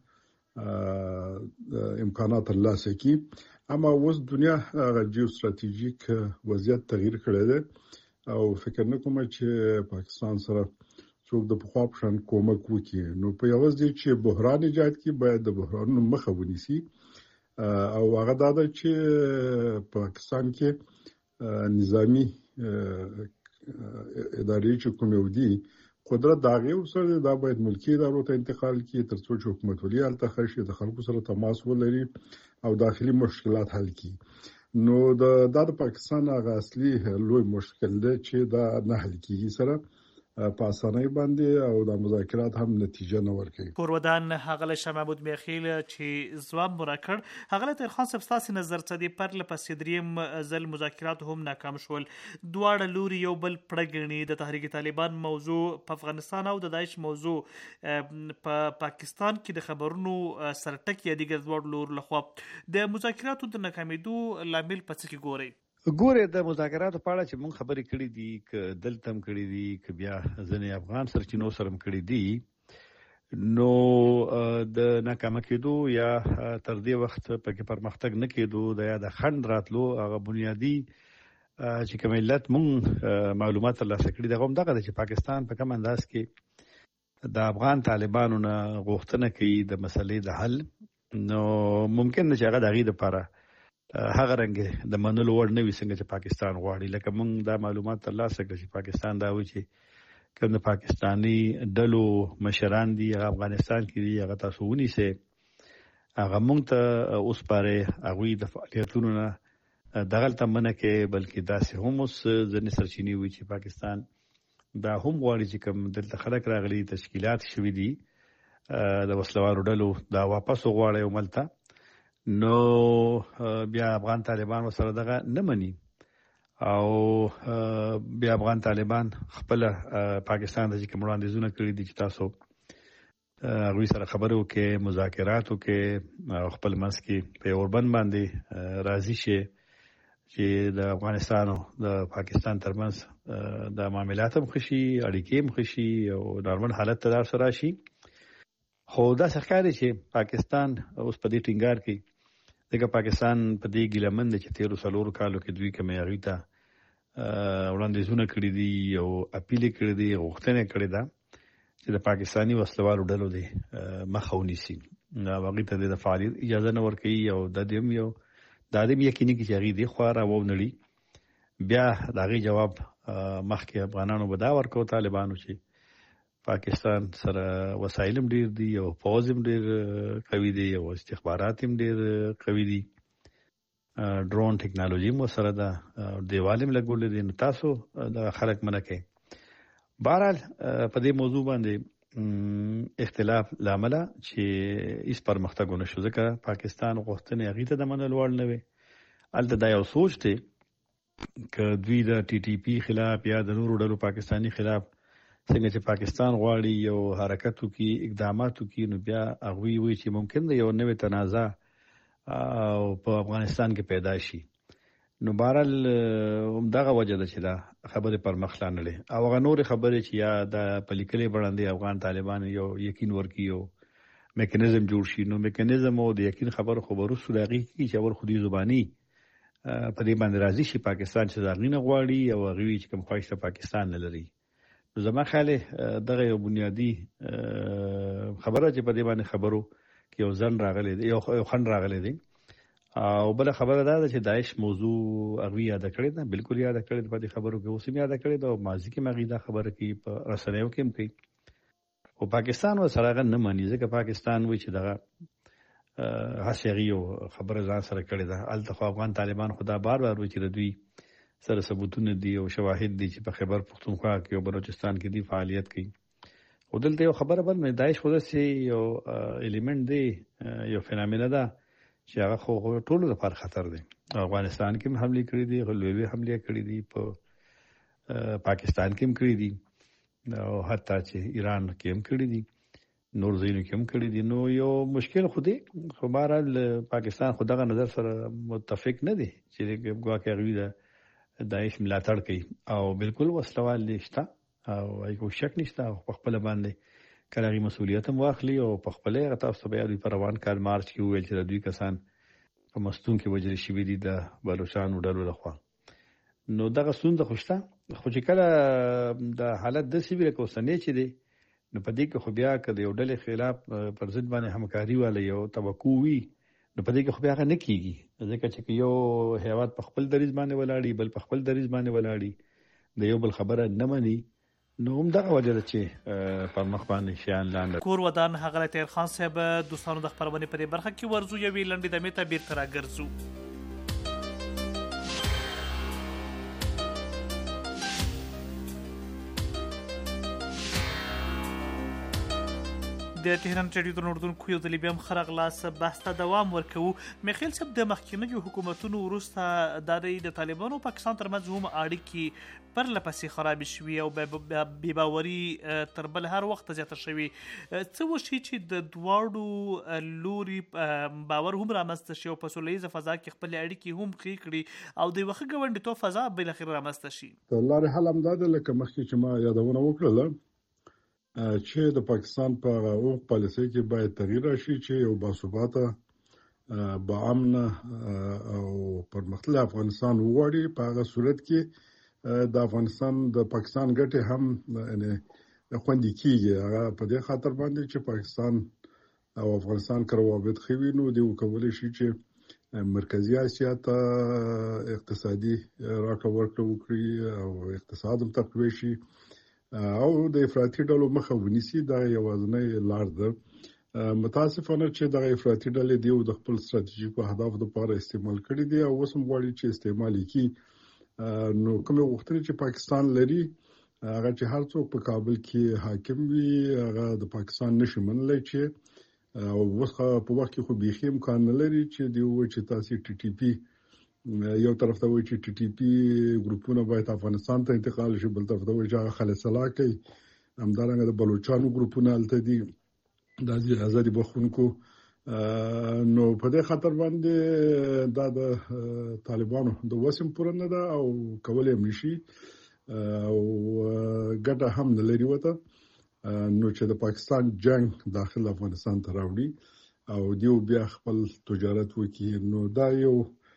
Speaker 10: امکانات ترلاسه کړي. اما اوس دنیا هغه جیو ستراتیژیک وضعیت تغییر کړی دی او فکر نه کوم چې پاکستان سره څوک د پخوا په شان کومک وکړي. نو په یوه ځای چې بحران ایجاد کړي باید د بحرانونو مخه ونیسي او هغه دا ده چې پاکستان کې نظامی ادارې چې کومې ودي قدرت د هغې ورسره دا باید ملکي ادارو ته انتقال کړي تر څو چې حکومتولي هلته ښه شي، د خلکو سره تماس ولري او داخلي مشکلات حل کړي. نو دا د پاکستان هغه اصلي لوی مشکل دی چې دا نه حل کېږي سره په اسانۍ باندې او د مذاکرات هم نتیجه نه ورکوي.
Speaker 9: کورودان هغه شاه محمود میخیل چې ځواب مو راکړ هغه ته خان صاحب ستاسو نظر څه دی؟ پر لپسې دریم ځل مذاکرات هم ناکام شول، دواړه لوري یو بل پړه ګڼي، د تحریک طالبان موضوع په افغانستان او د داعش موضوع په پاکستان کې د خبرونو سرټک یا دیګر دواړو لور لخوا د مذاکراتو د ناکامېدو لامل په څه کې ګورئ؟
Speaker 11: ګوره د مذاکراتو په اړه چې مونږ خبرې کړې دي که دلته هم کړې دي که بیا ځینې افغان سرچینو سره هم کړې دي، نو د ناکامه کېدو یا تر دې وخت پکې پرمختګ نه کېدو د یا د خنډ راتلو هغه بنیادي چې کوم علت مونږ معلومات ترلاسه کړي دي هغه همدغه ده چې پاکستان په کوم انداز کې د افغان طالبانو نه غوښتنه کوي د مسلې د حل، نو ممکن نه چې هغه د هغې دپاره هغه رنګ د منلو وړ نه وي څنګه چې پاکستان غواړي. لکه موږ دا معلومات ترلاسه کړل چې پاکستان دا وایي چې کوم د پاکستاني ډلو مشران دي هغه افغانستان کې دي هغه تاسو ونیسئ، هغه موږ ته وسپارئ، هغوی د فعالیتونو نه دغلته منع کړئ، بلکې داسې هم اوس ځینې سرچینې وایي چې پاکستان دا هم غواړي چې کوم دلته خلک راغلي تشکیلات شوي دي د وسلوالو ډلو دا واپس وغواړي عمل ته. نو بیا افغان طالبان سره دغه نه مني او بیا افغان طالبان خپل پاکستان ته چې کوم وړاندیزونه کړي دي چې تاسو هغوی سره خبرې وکړئ، مذاکرات وکړئ، خپل منځ کې په اوربند باندې راضي شي چې د افغانستان او د پاکستان ترمنځ د معاملات هم ښه شي، اړیکې هم ښه شي او نارمل حالت ته داسې راشي. خو داسې ښکاري چې پاکستان اوس په دې ټینګار کوي ځکه پاکستان په دې ګیلمن دی چې تېرو څلورو کالو کې دوی کومې هغوی ته وړاندیزونه کړي دي او اپیل یې کړی دی، غوښتنه یې کړې ده چې د پاکستاني وسلوالو ډلو دی مخه ونیسي، هغوی ته د فعالیت اجازه نه ورکوي او دا دې هم یو دا دې هم یقیني کړي چې هغوی دې خوا را ونړي. بیا د هغې جواب مخکې افغانانو به دا ورکو طالبانو چې پاکستان سره وسایل هم ډیر دي او پوځ هم ډیر قوي دی او استخبارات هم ډیر قوي دي، ډرون ټیکنالوژي هم سره ده، دیوال هم لګولې دي، نو تاسو د خلک منع کوئ. بهرحال په دې موضوع باندې اختلاف له امله چې هیڅ پرمختګ ونه شو ځکه پاکستان غوښتنې هغې ته د منلو وړ نه وې. هلته دا یو سوچ دی که دوی د ټي ټي پي خلاف یا د نورو ډلو پاکستاني خلاف څنګه چې پاکستان غواړي یو حرکت وکړي، اقدامات وکړي، نو بیا هغوی وایي چې ممکن ده یو نوې تنازع او په افغانستان کې پیدا شي. نو بهرحال همدغه وجه ده چې دا خبرې پر مخ لا نړې او هغه نورې خبرې چې یا د په لیکلې بڼه افغان طالبان یو یقین ورکړي یو میکانیزم جوړ شي، نو میکانیزم او د یقین خبرو خو به وروستو د هغې کېږي چې اول خو دوی زباني په دې باندې راضي شي پاکستان چې د هغې نه غواړي او هغوی چې کوم خواهش د پاکستان نه لري. نو زما خیال دغه یو بنیادي خبره چې په دې باندې خبرو کې یو ځن راغلی دی، یو خنډ راغلی دی. او بله خبره دا ده چې داعش موضوع هغوی یاده کړې ده، بالکل یاده کړې ده په دې خبرو کې، اوس هم یاده کړې ده او ماضي کې هم هغوی دا خبره کوي، په رسنیو کې هم کوي. او پاکستان سره هغه نه مانی ځکه پاکستان وایي چې دغه هڅه یو خبره ځان سره کړې ده. الته خو افغان طالبان خدا بار بار وایي چې دوی سره ثبوتونه دي او شواهد دي چې په خیبر پختونخوا کې او بلوچستان کې دی فعالیت کوي. خو دلته یو خبره بل مې داعش خو داسې یو الیمنټ دی، یو فینامینا ده چې هغه خو ټولو لپاره خطر دی. افغانستان کې هم حملې کړې دي، غلوې حملې کړې دي، په پاکستان کې هم کړې دي او حتی چې ایران کې هم کړې دي، نور ځایونو کې هم کړې دي. نو یو مشکل خو دی، خو بهرحال پاکستان خو دغه نظر سره متفق نه دی چې ګواکې هغوی د داعش ملاتړ کوي او بالکل وسلوال دی شته او هیڅ شک نشته. او په خپل باندې کله هغوی مسؤلیت هم واخلي او په خپل هغه تاسو ته بیا دوی په روان کال مارچ کې وویل چې د دوی کسان په مستون کې وژل شوي دي د بلوچستان ډلو لخوا. نو دغه ستونزه خو شته، خو چې کله د حالت داسې وي لکه اوسنی چې دی، نو په دې کې خو بیا که د یو ډلې خلاف پر ضد باندې همکاري والا یو توقع وي، نو په دې کې خو بیا هغه نه کېږي، ځکه چې یو هیواد په خپل دریځ باندې ولاړي، بل په خپل دریځ باندې ولاړي، د یو بل خبره نه مني، نو هم دغه وجه ده چې پر مخ باندې شیان لاندې.
Speaker 9: کور ودان ښاغلی طاهر خان صاحب، دوستانو د خپرونې په دې برخه کې ورځو یوې لنډې دمې ته بېرته راګرځو. د تهران رادیو د اردوونکو یو ځلې بیا هم ښه راغلاست. بحث ته دوام ورکوو. میخیل صاحب، د مخکینیو حکومتونو وروسته دا د طالبانو او پاکستان ترمنځ هم اړیکې پرله پسې خرابې شوي او بې باوري تر بل هر وخت زیاته شوي. څه وشي چې د دواړو لوري باور هم رامنځته شي او په سوله ییزه فضا کې خپلې اړیکې هم ښې کړي او د یوه ښه ګاونډیتوب فضا بالاخره رامنځته شي؟
Speaker 10: د لارې حل همدا ده لکه مخکې چې ما یادونه وکړله چې د پاکستان په هغه پالیسۍ کې باید تغییر راشي چې یو باثباته با امنه او پرمختللی افغانستان وغواړي. په هغه صورت کې د افغانستان د پاکستان ګټې هم یعنې خوندي کېږي. هغه په دې خاطر باندې چې پاکستان او افغانستان که روابط ښه وي، نو دوی وکولی شي چې مرکزي اسیا ته اقتصادي راکړه ورکړه وکړي او اقتصاد هم تقویه شي او د افراطي ډلو مخه ونیسي. دا یوازینۍ لار ده. متاسفانه چې دغه افراطي ډلې دی د خپل ستراتیژیکو اهدافو لپاره استعمال کړي دي او اوس هم غواړي چې استعمال یې کړي. نو کومې غوښتنې چې پاکستان لري، هغه چې هر څوک په کابل کې حاکم وي، هغه د پاکستان نشي منلی چې او اوس په وخت کې خو بیخي امکان نه لري چې دی ووایي چې تاسې ټي ټي پي یو طرف ته وایي چې ټي ټي پي ګروپونه باید افغانستان ته انتقال شي، بل طرف ته وایي چې هغه خلصلا کوي. همدارنګه د بلوچانو ګروپونه هلته دي، د ازادي بخښونکو. نو په دې خاطر باندې دا د طالبانو د وسم پوره نه ده او کولی هم نشي او ګټه هم نه لري ورته. نو چې د پاکستان جنگ داخل افغانستان ته راوړي او دیو بیا خپل تجارت وکړي، نو دا یو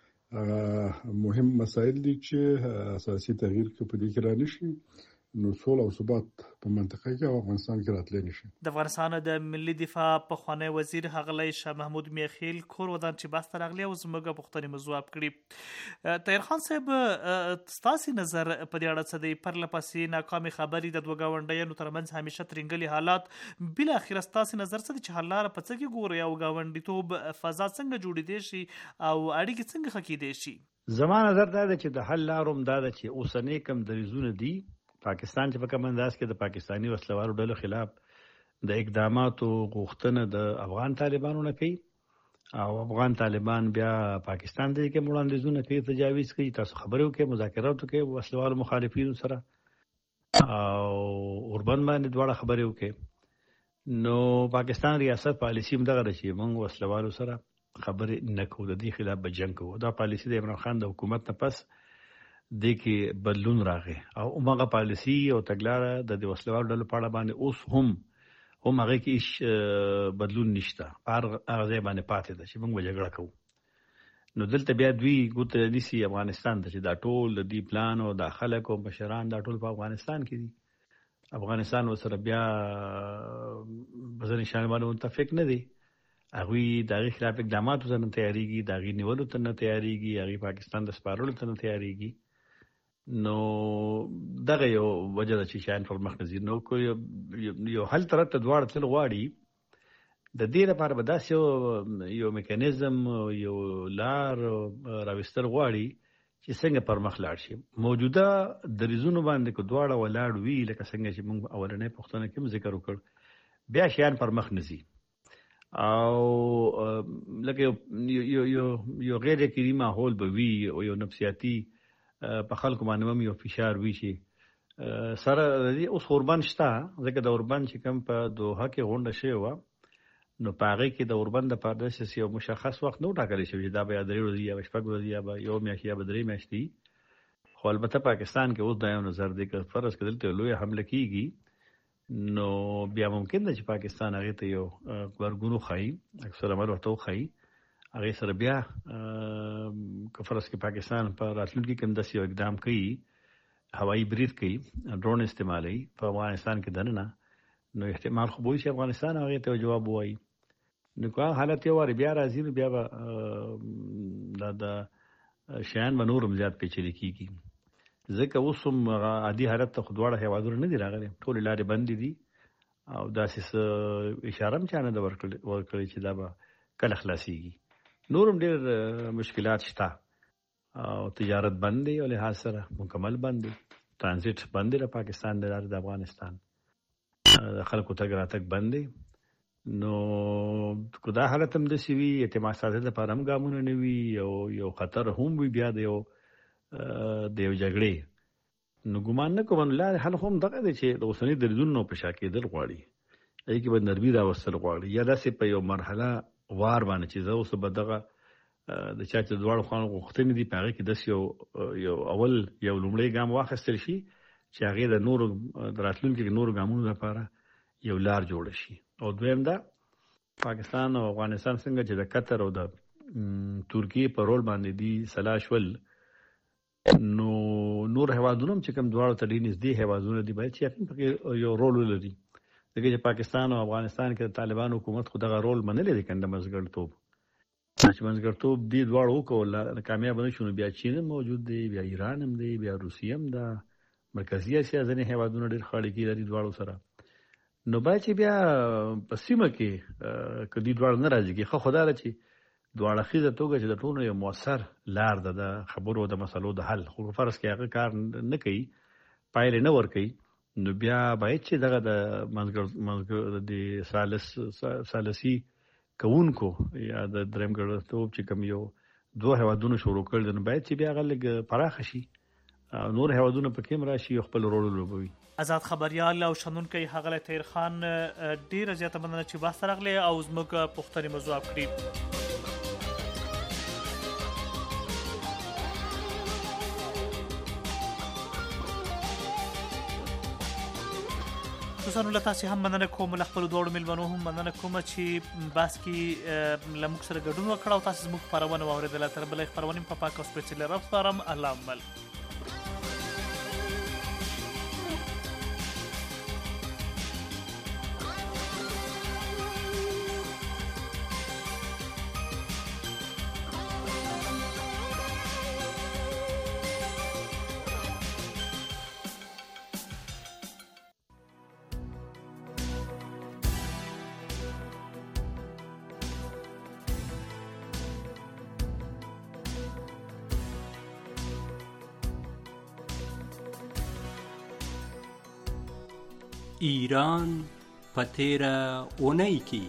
Speaker 10: مهم مسایل دي چې اساسي تغییر کې په دې کې رانشي، نو سوله او ثبات په منطقه کې او افغانستان کې راتلی نشي.
Speaker 9: د افغانستان د ملي دفاع پخوانی وزیر ښاغلی شاه محمود میخیل کور ودان چې بحث ته راغلی او زموږ پوښتنې مو ځواب کړي. طاهر خان صاحب، ستاسې نظر په دې اړه څه دی؟ پرله پسې ناکامې خبرې د دوه ګاونډیانو ترمنځ همیشه ترینګلي حالات، بالاخره ستاسې نظر څه دی چې حل لاره په څه کې ګورئ او ګاونډیتوب فضا څنګه جوړېدی شي او اړیکې څنګه ښه کېدی شي؟
Speaker 11: زما نظر دا ده چې د حل لاره هم دا ده چې اوسنۍ کم دریځونه دي پاکستان چې په کوم انداز کې د پاکستاني وسلوالو ډلو خلاف د اقداماتو غوښتنه د افغان طالبانو نه کوي او افغان طالبان بیا پاکستان ته کې وړاندیزونه کوي، تجاویز کوي، تاسو خبرې وکړئ، مذاکرات وکړئ وسلوالو مخالفینو سره او اوربند باندې دواړه خبرې وکړئ. نو پاکستان ریاست پالیسی هم دغه ده چې موږ وسلوالو سره خبرې نه کوو، د دې خلاف به جنګ کوو. دا پالیسی د عمران خان د حکومت نه پس دې کې بدلون راغی او هماغه پالیسی او تګلاره د دې وسلوالو ډلو په اړه باندې اوس هم هم هغه کې هیڅ بدلون نشته، هر هغه ځای باندې پاتې ده چې موږ به جګړه کوو. نو دلته بیا دوی ګوته نیسي افغانستان ته چې دا ټول د دې پلان او د خلک او مشران دا ټول په افغانستان کې دي. افغانستان ورسره بیا په ځینې شیانو باندې متفق نه دي، هغوی د هغې خلاف اقداماتو ته نه تیارېږي، د هغې نیولو ته نه تیارېږي، هغې پاکستان د سپارلو ته نه تیارېږي. نو دغه یو وجه ده چې شیان پر مخ نه ځي. نو کو یو حل طرف ته دواړه تل غواړي، د دې لپاره به داسې یو میکانیزم یو لار راوستل غواړي چې څنګه پر مخ لاړ شي. موجوده دریځونو باندې که دواړه ولاړ وي لکه څنګه چې موږ اولنۍ پوښتنه کې هم ذکر وکړ، بیا شیان پر مخ نه ځي. او لکه یو یو یو غیر یقیني ماحول به وي او یو نفسیاتي په خلکو باندې هم یو فشار وي چې سره اوس اوربند شته. ځکه د اوربند چې کوم په دوحه کې غونډه شوې وه، نو په هغې کې د اوربند دپاره داسې یو مشخص وخت نه و ټاکلی شوی چې دا به یا درې ورځې یا به شپږ ورځې یا به یو میاشت یا به درې میاشتې. خو البته پاکستان کې اوس دا یو نظر دی که فرض که دلته لویه حمله کېږي نو بیا ممکن ده چې پاکستان هغې ته یو غبرګون وښایي، عکس العمل ورته وښایي. هغې سره بیا که فرض کې پاکستان په راتلونکي کې هم داسې یو اقدام کوي، هوایي برید کوي، ډرون استعمالوي په افغانستان کې دننه، نو احتمال خو به وي چې افغانستان هغې ته جواب ووایي. نو که حالت یو وارې بیا راځي نو بیا به دا د شیان به نور هم زیات پیچلي کېږي. ځکه اوس هم عادي حالت ته خو دواړه هېوادونه نه دي راغلي، ټولې لارې بندې دي او داسې څه اشاره هم چا نه ده ورکړې چې دا به کله خلاصېږي. نور هم ډېر مشکلات شته او تجارت بند دی او لحاظ سره مکمل بند دی، ترانزیټ بند دی له پاکستان د لارې د افغانستان، د خلکو تګ راتګ بند دی. نو که دا حالت هم داسې وي، اعتماد ساتلو لپاره هم ګامونه نه وي او یو خطر هم وي بیا د یو د یو جګړې، نو ګمان نه کوم لارې حل خو هم دغه دی چې د اوسني دریځونو په شا کېدل غواړي، هغې کې به نرمي راوستل غواړي، یا داسې په یو مرحله وار باندې چې زه اوس به دغه د چا چې دواړو خواو غوښتنې دي په هغې کې داسې یو یو اول یو لومړی ګام واخیستل شي چې هغې د نورو د راتلونکي نورو ګامونو لپاره یو لار جوړه شي. او دویم دا پاکستان او افغانستان څنګه چې د قطر او د ترکیې په رول باندې دي سلا شول، نو نور هیوادونه هم چې کوم دواړو ته ډېر نږدې هیوادونه دي باید چې یقین پکې یو رول ولري. ځکه چې پاکستان او افغانستان کې د طالبان حکومت خو دغه رول منلی دی که نه د منځګړیتوب، چې منځګړیتوب دې دواړو وکړو کامیاب نه شو، نو بیا چین هم موجود دی، بیا ایران هم دی، بیا روسیه هم ده، مرکزي اسیا ځینې هیوادونه ډېر ښه اړیکې لري دواړو سره. نو باید چې بیا په سیمه کې که دې دواړه نه راځي ښه خو دا ده چې دواړه اړخیزه توګه چې د ټولو یو مؤثر لار ده د خبرو د مسلو د حل، خو فرض کې هغه کار نه کوي، پایلې نه ورکوي، نو بیا باید چې دغه د منځګړ د ثالثي کوونکو یا د درېمګړتوب چې کوم یو دوه هیوادونو شروع کړل دي، نو باید چې بیا هغه لږ پراخه شي، نور هیوادونه پکې هم راشي او خپل رول ولوبوي.
Speaker 9: آزاد خبریال او شنونکی ښاغلی طاهر خان ډېره زیاته مننه چې بحث ته راغلی او زموږ پوښتنې مو ځواب کړي. دوستانو له تاسې هم مننه کوم، له خپلو دواړو میلمنو هم مننه کوم چې بحث کې له موږ سره ګډون وکړه او تاسې زموږ خپرونه واورېدله. تر بلې خپرونې په پاک او سپېڅلي رب سپارم. الله مل.
Speaker 12: ایران په تیره اونۍ کې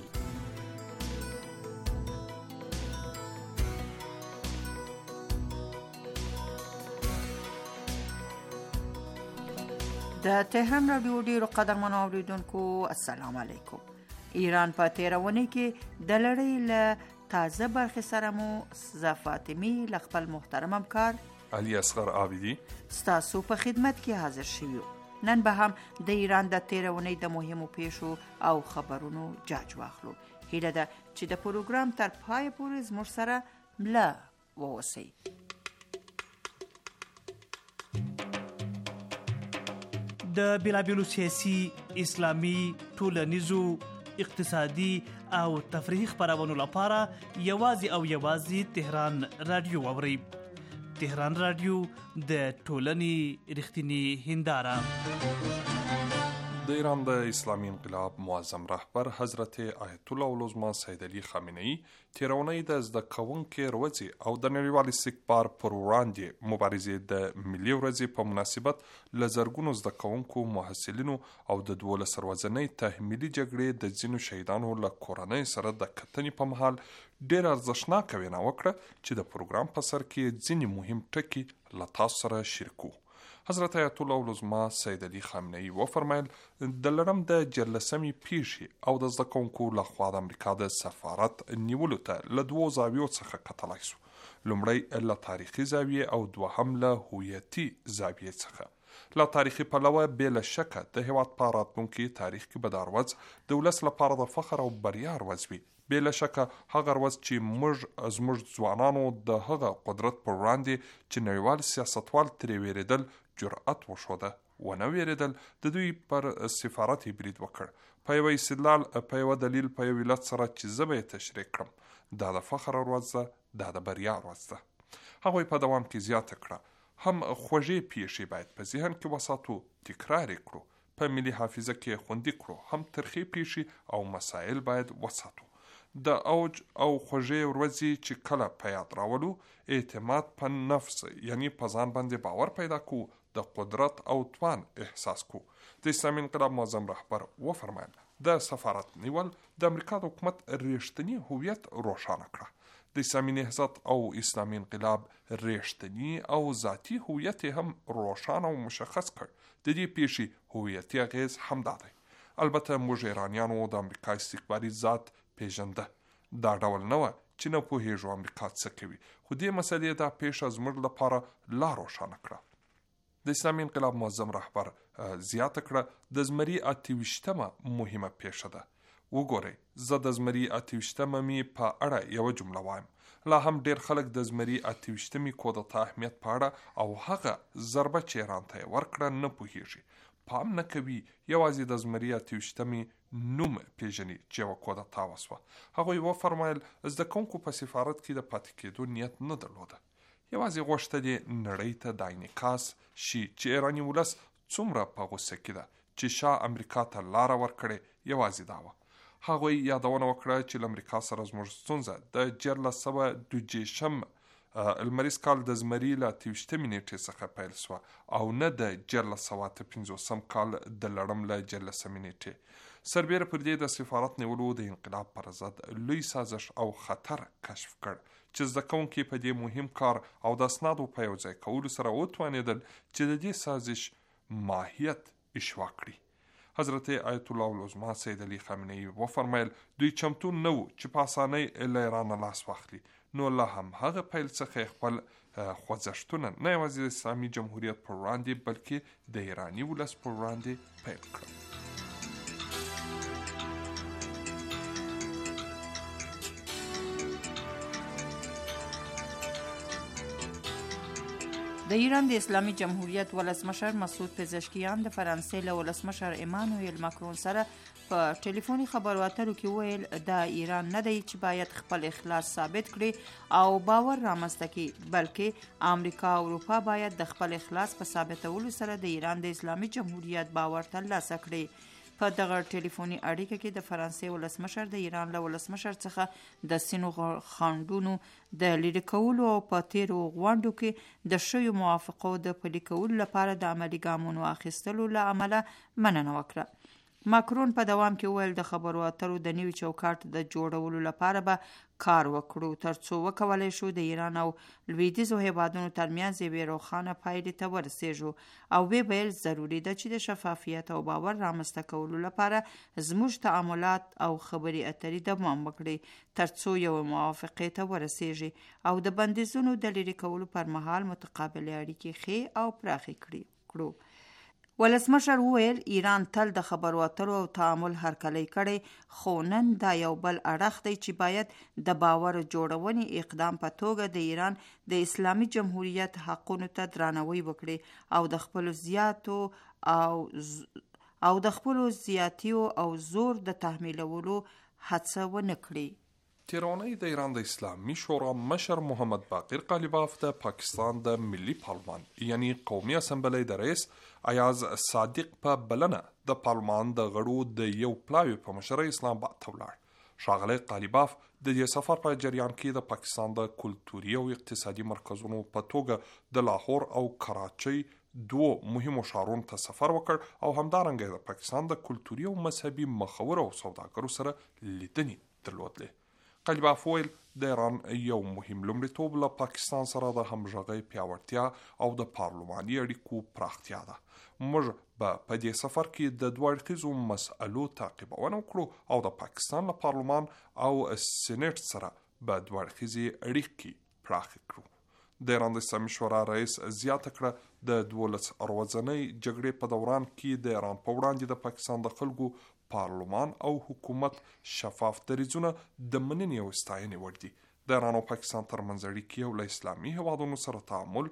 Speaker 13: د تهران رادیو ډیرو قدرمنو اوریدونکو السلام علیکم. ایران په تیره اونۍ کې د لړۍ له تازه برخې سره مو زه فاطمي له خپل محترم همکار
Speaker 14: علي اصغر عابدي
Speaker 13: ستاسو په خدمت کې حاضر شوو. نن به هم د ایران د تیره اونۍ د مهمو پیښو او خبرونو جاج واخلو. هیله ده چې د پروګرام تر پای پورې زموږ سره مله واوسئ.
Speaker 9: د بیلابیلو سیاسي، اسلامي، ټولنیزو، اقتصادي او تفریحي خبرونو لپاره یوازې او یوازې تهران رادیو واورئ. تهران رادیو د ټولنې رښتینی هنداره.
Speaker 14: د ایران د اسلامي انقلاب معظم رهبر حضرت آیت الله العظمى سید علي خامنه‌ای تیرونی د زده کوونکو ورځې او د نړیوال استکبار پر وړاندې مبارزې د ملي ورځې په مناسبت لزرګونو زده کوونکو محصلینو او د دولس ورځنۍ تحمیلي جګړې د ځینو شهیدانو له کورنۍ سره د کتنې په مهال ډېر ارزښتناکه وینا وکړه چې د پروګرام په سر کې ځینې مهم ټکي له تاسو سره شریکو. حضرت آیت الله العظمى سید علي خامنه‌ای وفرمایل د لړم د جلسمې پیښې او د زده کوونکو لخوا د امریکا د سفارت نیولو ته له دوو زاویو څخه کتلای سو. لومړی له تاریخي زاویې او دوهم له هویتي زاویې څخه. له تاریخي پلوه بې له شکه د هیواد په راتلونکي تاریخ کې به دا ورځ د ولس لپاره د فخر او بریا ورځ وي. بې له شکه هغه ورځ چې موږ زموږ ځوانانو د هغه قدرت پر وړاندې چې نړیوال سیاستوال ترې ویرېدل جرأت وښوده ونه ویرېدل د دوی پر سفارت یې برید وکړ په یوه استدلال په یوه دلیل په یو علت سره چې زه به یې تشریح کړم دا د فخر ورځ ده دا د بریا ورځ ده. هغوی په دوام کې زیاته کړه هم خوږې پیښې باید په ذهن کې وساتو تکرار یې کړو په ملي حافظه کې خوندي کړو هم ترخې پیښې او مسایل باید وساتو. د اوج او خوږې ورځې چې کله په یاد راولو اعتماد په نفس یعنی په ځان باندې باور پیدا کو د قدرت او توان احساس کو. د اسلامي انقلاب معظم رهبر وفرمایل د سفارت نیول د امریکا د حکومت رښتینی هویت روښانه کړه. د اسلامي نهضت او اسلامي انقلاب رښتینی او ذاتی هویت هم روښانه او مشخص کړ. د دې پیښې هویتي اغیز همدا دی. البته موږ ایرانیانو د امریکا استکباري ذات پیژنده دا ډول نه و چې نه پوهیږو امریکا څه کوي خو دې مسلې دا پیښه زموږ لپاره لا روښانه کړه. د اسلامي انقلاب معظم رهبر زیاته کړه د زمري اته ویشتمه مهمه پیښه ده. وګورئ زه د زمري اته ویشتمه می په اړه یوه جمله وایم. لا هم ډیر خلک د زمري اته ویشتمې کودتا اهمیت په اړه او هغه ضربه چې ایران ته یې ورکړه نه پوهیږي. پام نه کوي یوازې د زمري اته ویشتمې نوم پیژني چې یوه کودتا وسوه. هغوی وفرمایل زده کوونکو په سفارت کې د پاتې کېدو نیت نه درلوده. یوازې غوښتل یې نړۍ ته دا انعکاس شي چې ایراني ولس څومره په غوسه کې ده چې شاه امریکا ته لاره ورکړې یوازې دا وه. هغوی یادونه وکړه چې له امریکا سره زموږ ستونزه د جیرلس سوه دوه دېرشم المریز کال د زمري له اته ویشتمې نیټې څخه پیل سوه او نه د جیرلس سوه اته پنځوسم کال د لړم له جیرلسمې نیټې. سربیره پر دې د سفارت نیولو د انقلاب پر ضد لوی سازش او خطر کشف کړ چې زده کوونکي په دې مهم کار او د اسنادو په یو ځای کولو سره وتوانېدل چې د دې سازش ماهیت اشوا کړي. حضرت آیت الله العظمى سید علي خامنه‌ای وفرمایل دوی چمتو نه وو چې په اسانۍ له ایران لاس واخلي. نو له هم هغه پیل څخه خپل خوځښتونه نه یوازې د اسلامي جمهوریت پر وړاندې بلکې د ایراني ولس پر وړاندې پیل کړل.
Speaker 13: د ایران د اسلامي جمهوریت ولسمشر مسعود پزشکیان د فرانسې له ولسمشر ایمانوئل ماکرون سره په ټلیفوني خبرو اترو کې ویل دا ایران نه دی چې باید خپل اخلاص ثابت کړي او باور رامنځته کړي بلکې امریکا او اروپا باید د خپل اخلاص په ثابتولو سره د ایران د اسلامي جمهوریت باور ترلاسه کړي. په دغه ټلیفوني اړیکه کې د فرانسې ولسمشر د ایران له ولسمشر څخه د سینو خنډونو د لرې کولو او په تیرو غونډو کې د شویو موافقو د پلي کولو لپاره د عملي ګامونو اخیستلو له امله مننه وکړه. ماکرون په دوام کې ویل د خبرو اترو د نوي چوکاټ د جوړولو لپاره به کار وکړو ترڅو وکولای شو د ایران او لویدیځو هیوادونو ترمنځ یوې روښانه پایلې ته ورسیږو او ویې ویل ضروري ده چې د شفافیت او باور رامنځته کولو لپاره زموږ تعاملات او خبرې اترې دوام وکړي ترڅو یوې موافقې ته ورسیږي او د بندیزونو د لرې کولو پر مهال متقابلې اړیکې ښې او پراخې کړو. ولسمشر وویل ایران تل د خبرو اترو او تعامل هرکلی کړی خو نن دا یو بل اړخ دی چې باید د باور جوړونې اقدام په توګه د ایران د اسلامي جمهوریت حقونو ته درناوی وکړي او د خپلو زیاتو او او د خپلو زیاتیو او زور د تحمیلولو هڅه ونه کړي.
Speaker 14: تیرونی د ایران د اسلامي شورا مشر محمد باقر قالیباف د پاکستان د ملي پارلمان یعنی قومي اسمبلی د رئیس ایاز صادق په بلنه د پارلمان د غړو د یو پلاوي په مشرۍ اسلام آباد ته ولاړ. ښاغلی قالیباف د دې سفر په جریان کې د پاکستان د کلتوري او اقتصادي مرکزونو په توګه د لاهور او کراچۍ دوو مهمو ښارونو ته سفر وکړ او همدارنګه د پاکستان د کلتوري او مذهبي مخورو او سوداګرو سره لیدنې درلودلې. قالیباف ویل د ایران یو مهم لومړیتوب له پاکستان سره د همغږۍ پیاوړتیا او د پارلماني اړیکو پراختیا ده. موږ به په دې سفر کې د دوه اړخیزو مسألو تعقیبونه وکړو او د پاکستان له پارلمان او سینټ سره به دوه اړخیزې اړیکې پراخې کړو. د ایران د اسلامي شورا رئیس زیاته کړه د دولس ورځنۍ جګړې په دوران کې د ایران په وړاندې د پاکستان د خلکو پارلمان او حکومت شفاف دریځونه د مننې او ستاینې وړ دي. د ایران او پاکستان ترمنځ اړیکې او له اسلامي هیوادونو سره تعامل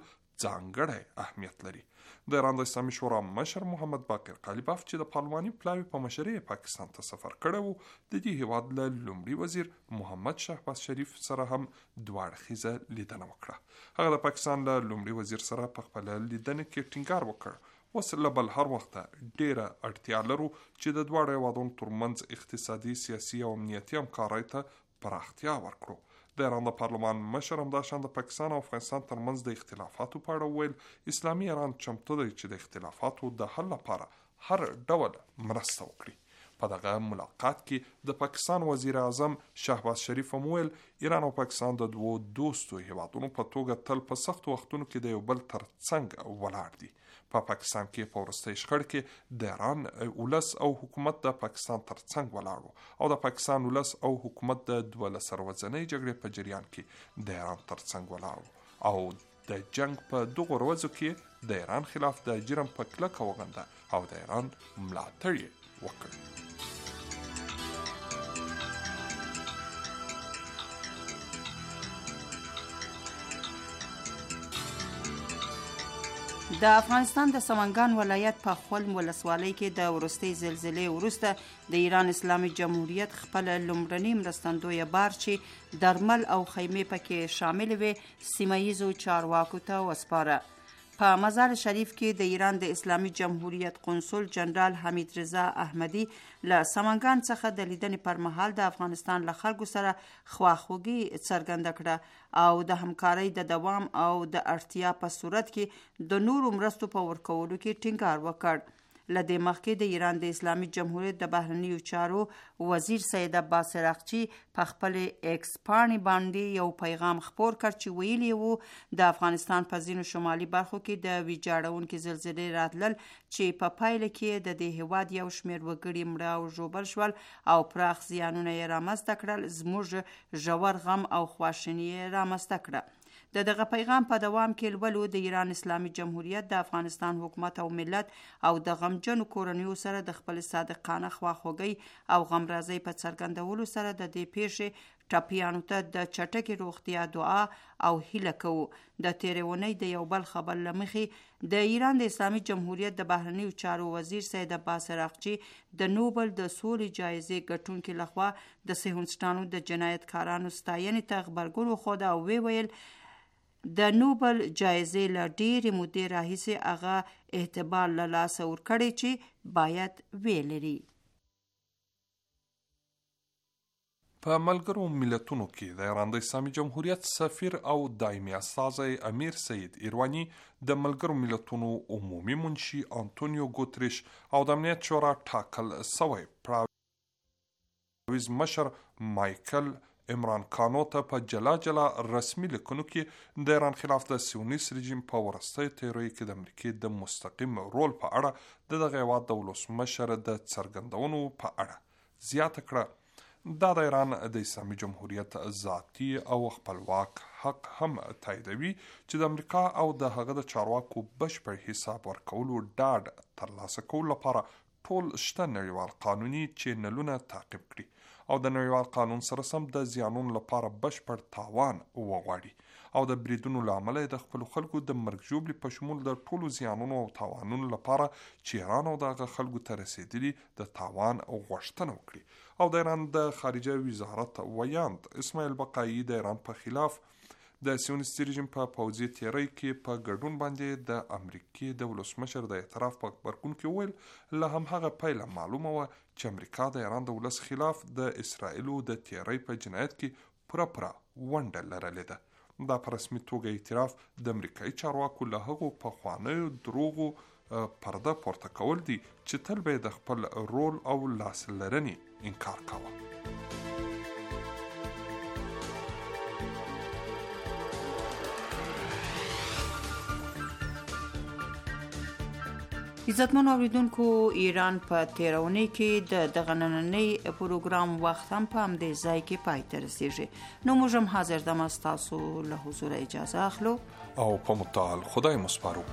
Speaker 14: ځانګړی اهمیت لري. د ایران د اسلامي شورا مشر محمد باقر قالیباف چې د پارلماني پلاوي په مشرۍ پاکستان ته سفر کړی وو د دې هیواد له لومړي وزیر محمد شهباز شریف سره هم دوه اړخیزه لیدنه وکړه. هغه د پاکستان له لومړي وزیر سره په خپله لیدنه کې ټینګار وکړ اوس له بل هر وخته ډیره اړتیا لرو چې د دواړو هیوادونو ترمنځ اقتصادي سیاسي او امنیتي همکارۍ ته پراختیا ورکړو. د ایران د پارلمان مشر همداشان د پاکستان او افغانستان ترمنځ د اختلافاتو په اړه ویل اسلامي ایران چمتو دی چې د اختلافاتو د حل لپاره هر ډول مرسته وکړي. په دغه ملاقات کې د پاکستان وزیر اعظم شهباز شریف هم ویل ایران او پاکستان د دوو دوستو هیوادونو په توګه تل په سختو وختونو کې د یو بل تر څنګ ولاړ دي. په پا پاکستان کې په وروستۍ شخړه کې د ایران ولس او حکومت د پاکستان تر څنګ ولاړو او د پاکستان ولس او حکومت د دولس ورځنۍ جګړې په جریان کې د ایران تر څنګ ولاړو او د جنگ په دغو ورځو کې د ایران خلاف د جرم په کلکه وغنده او د ایران ملاتړ یې وکړ.
Speaker 13: د افغانستان د سمنګان ولایت په خپل ولسوالۍ کې د وروستۍ زلزلې وروسته د ایران اسلامي جمهوریت خپل لومړنی مرستندویه بار چې درمل او خیمې پکې شامل وي سیمایزو چارواکو ته وسپاره. په مزار شریف کې د ایران د اسلامي جمهوریت قنصل جنرال حمید رضا احمدي له سمنګان څخه د لیدنې پر مهال د افغانستان له خلکو سره خواخوږي څرګنده کړه او د همکارۍ د دوام او د اړتیا په صورت کې د نورو مرستو په ورکولو کې ټینګار وکړ. له دې مخکې د ایران د اسلامي جمهوریت د بهرنیو چارو وزیر سید عباس راغچی په خپل ایکس پاڼې باندې یو پیغام خپور کړ چې ویلي وو د افغانستان په ځینو شمالي برخو کې د ویجاړونکې زلزلې راتلل چې په پایله کې د دې هیواد یو شمېر وګړي مړه او ژوبل شول او پراخ زیانونه یې رامنځته کړل. زموږ ژور غم او خواشیني یې رامنځته کړه. د دغه پیغام په دوام کې لولو د ایران اسلامي جمهوریت د افغانستان حکومت او ملت او د غمجنو کورنیو سره د خپل صادقانه خواخوږۍ او غمرازۍ په څرګندولو سره د دې پیښې ټپیانو ته د چټکې روغتیا دعا او هیله کوو. د تېرې اونۍ د یو بل خبر له مخې د ایران د اسلامي جمهوریت د بهرنیو چارو وزیر سید عباس راغچی د نوبل د سولې جایزې ګټونکي لخوا د صهیونیستانو د جنایتکارانو ستاینې ته غبرګون وښود او وی ویل د نوبل جایزې له ډېرې مودې راهیسې هغه اعتبار له لاسه ورکړی چې باید ویلري.
Speaker 14: په ملګرو ملتونو کې د ایران د اسلامي جمهوریت سفیر او دایمي استازی امیر سید ایروانی د ملګرو ملتونو عمومي منشي انټونیو ګوتریش او د امنیت شورا ټاکل سوی پراویز مشر مایکل عمران خانو ته په جلا جلا رسمي لیکونو کې د ایران خلاف د سیونیست رژیم په وروستۍ تیروي کې د امریکې د مستقیم رول په اړه د دغه هیواد د ولسمشر د څرګندونو په اړه زیاته کړه. دا د ایران د اسلامي جمهوریت ذاتي او خپلواک حق هم تاییدوي چې د امریکا او د هغه د چارواکو بشپړ حساب ورکولو ډاډ ترلاسه کولو لپاره ټول شته نړیوال قانوني چینلونه تعقیب کړي او د نړیوال قانون سره سم د زیانونو لپاره بشپړ تاوان وغواړي او د بریدونو له امله د خپل خلکو د مرګ ژوبلې په شمول د ټولو زیانونو او تاوانونو لپاره چې ایران او دغه خلکو ته رسېدلي د تاوان او غوښتنه وکړي. او د ایران د خارجه وزارت ویاند اسماعیل بقایي د ایران په خلاف د سیونیستي رژیم په پوځي تیری کې په ګډون باندې د امریکې د ولسمشر د اعتراف په غبرګون کې ویل له همهغه پیله معلومه وه چې امریکا د ایران د ولس خلاف د اسرائیلو د تیری په جنایت کې پوره پوره ونډه لرلې ده. دا په رسمي توګه اعتراف د امریکایي چارواکو له هغو پخوانیو دروغو پرده پورته کول دي چې تل به د خپل رول او لاس لرنې انکار کاوه.
Speaker 13: عزتمن اوریدونکو، ایران په تیرونی کې د دغه نننۍ پروګرام وخت هم په همدې ځای کې پای ته رسیږي. نو موږ هم حاضر دم از تاسو له حضور اجازه اخلو
Speaker 14: او په متعال خدای مسپارو.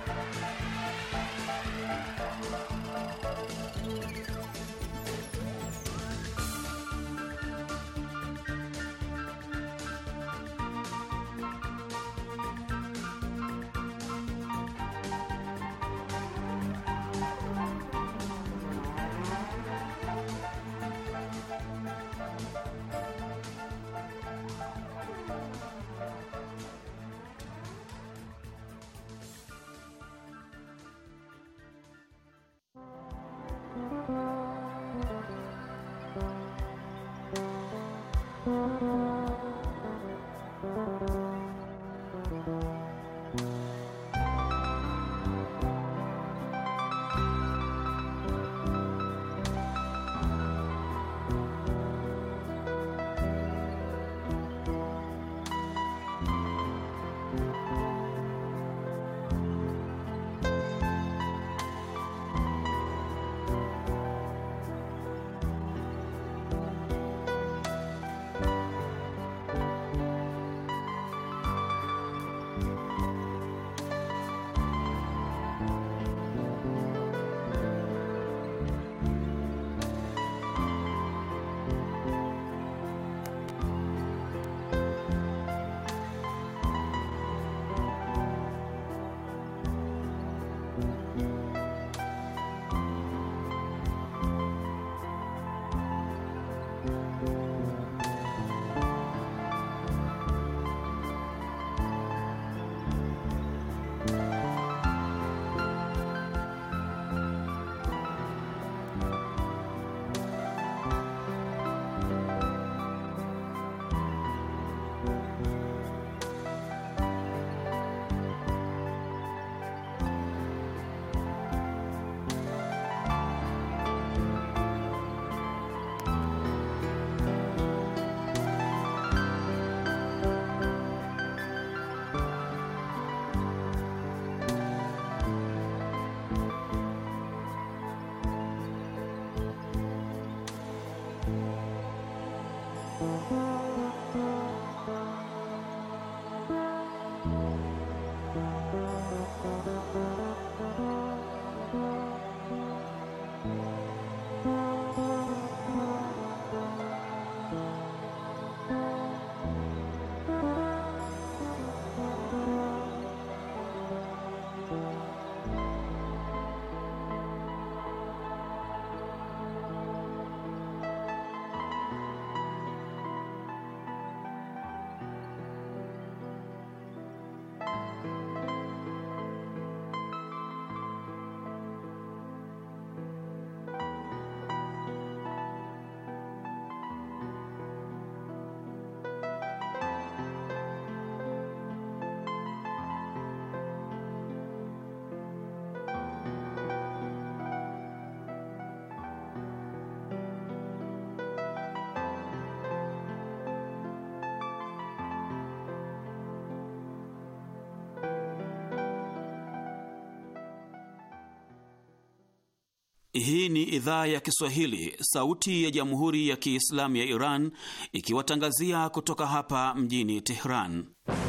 Speaker 15: Hii ni idhaa ya Kiswahili, sauti ya Jamhuri ya Kiislamu ya Iran, ikiwatangazia kutoka hapa mjini Tehran.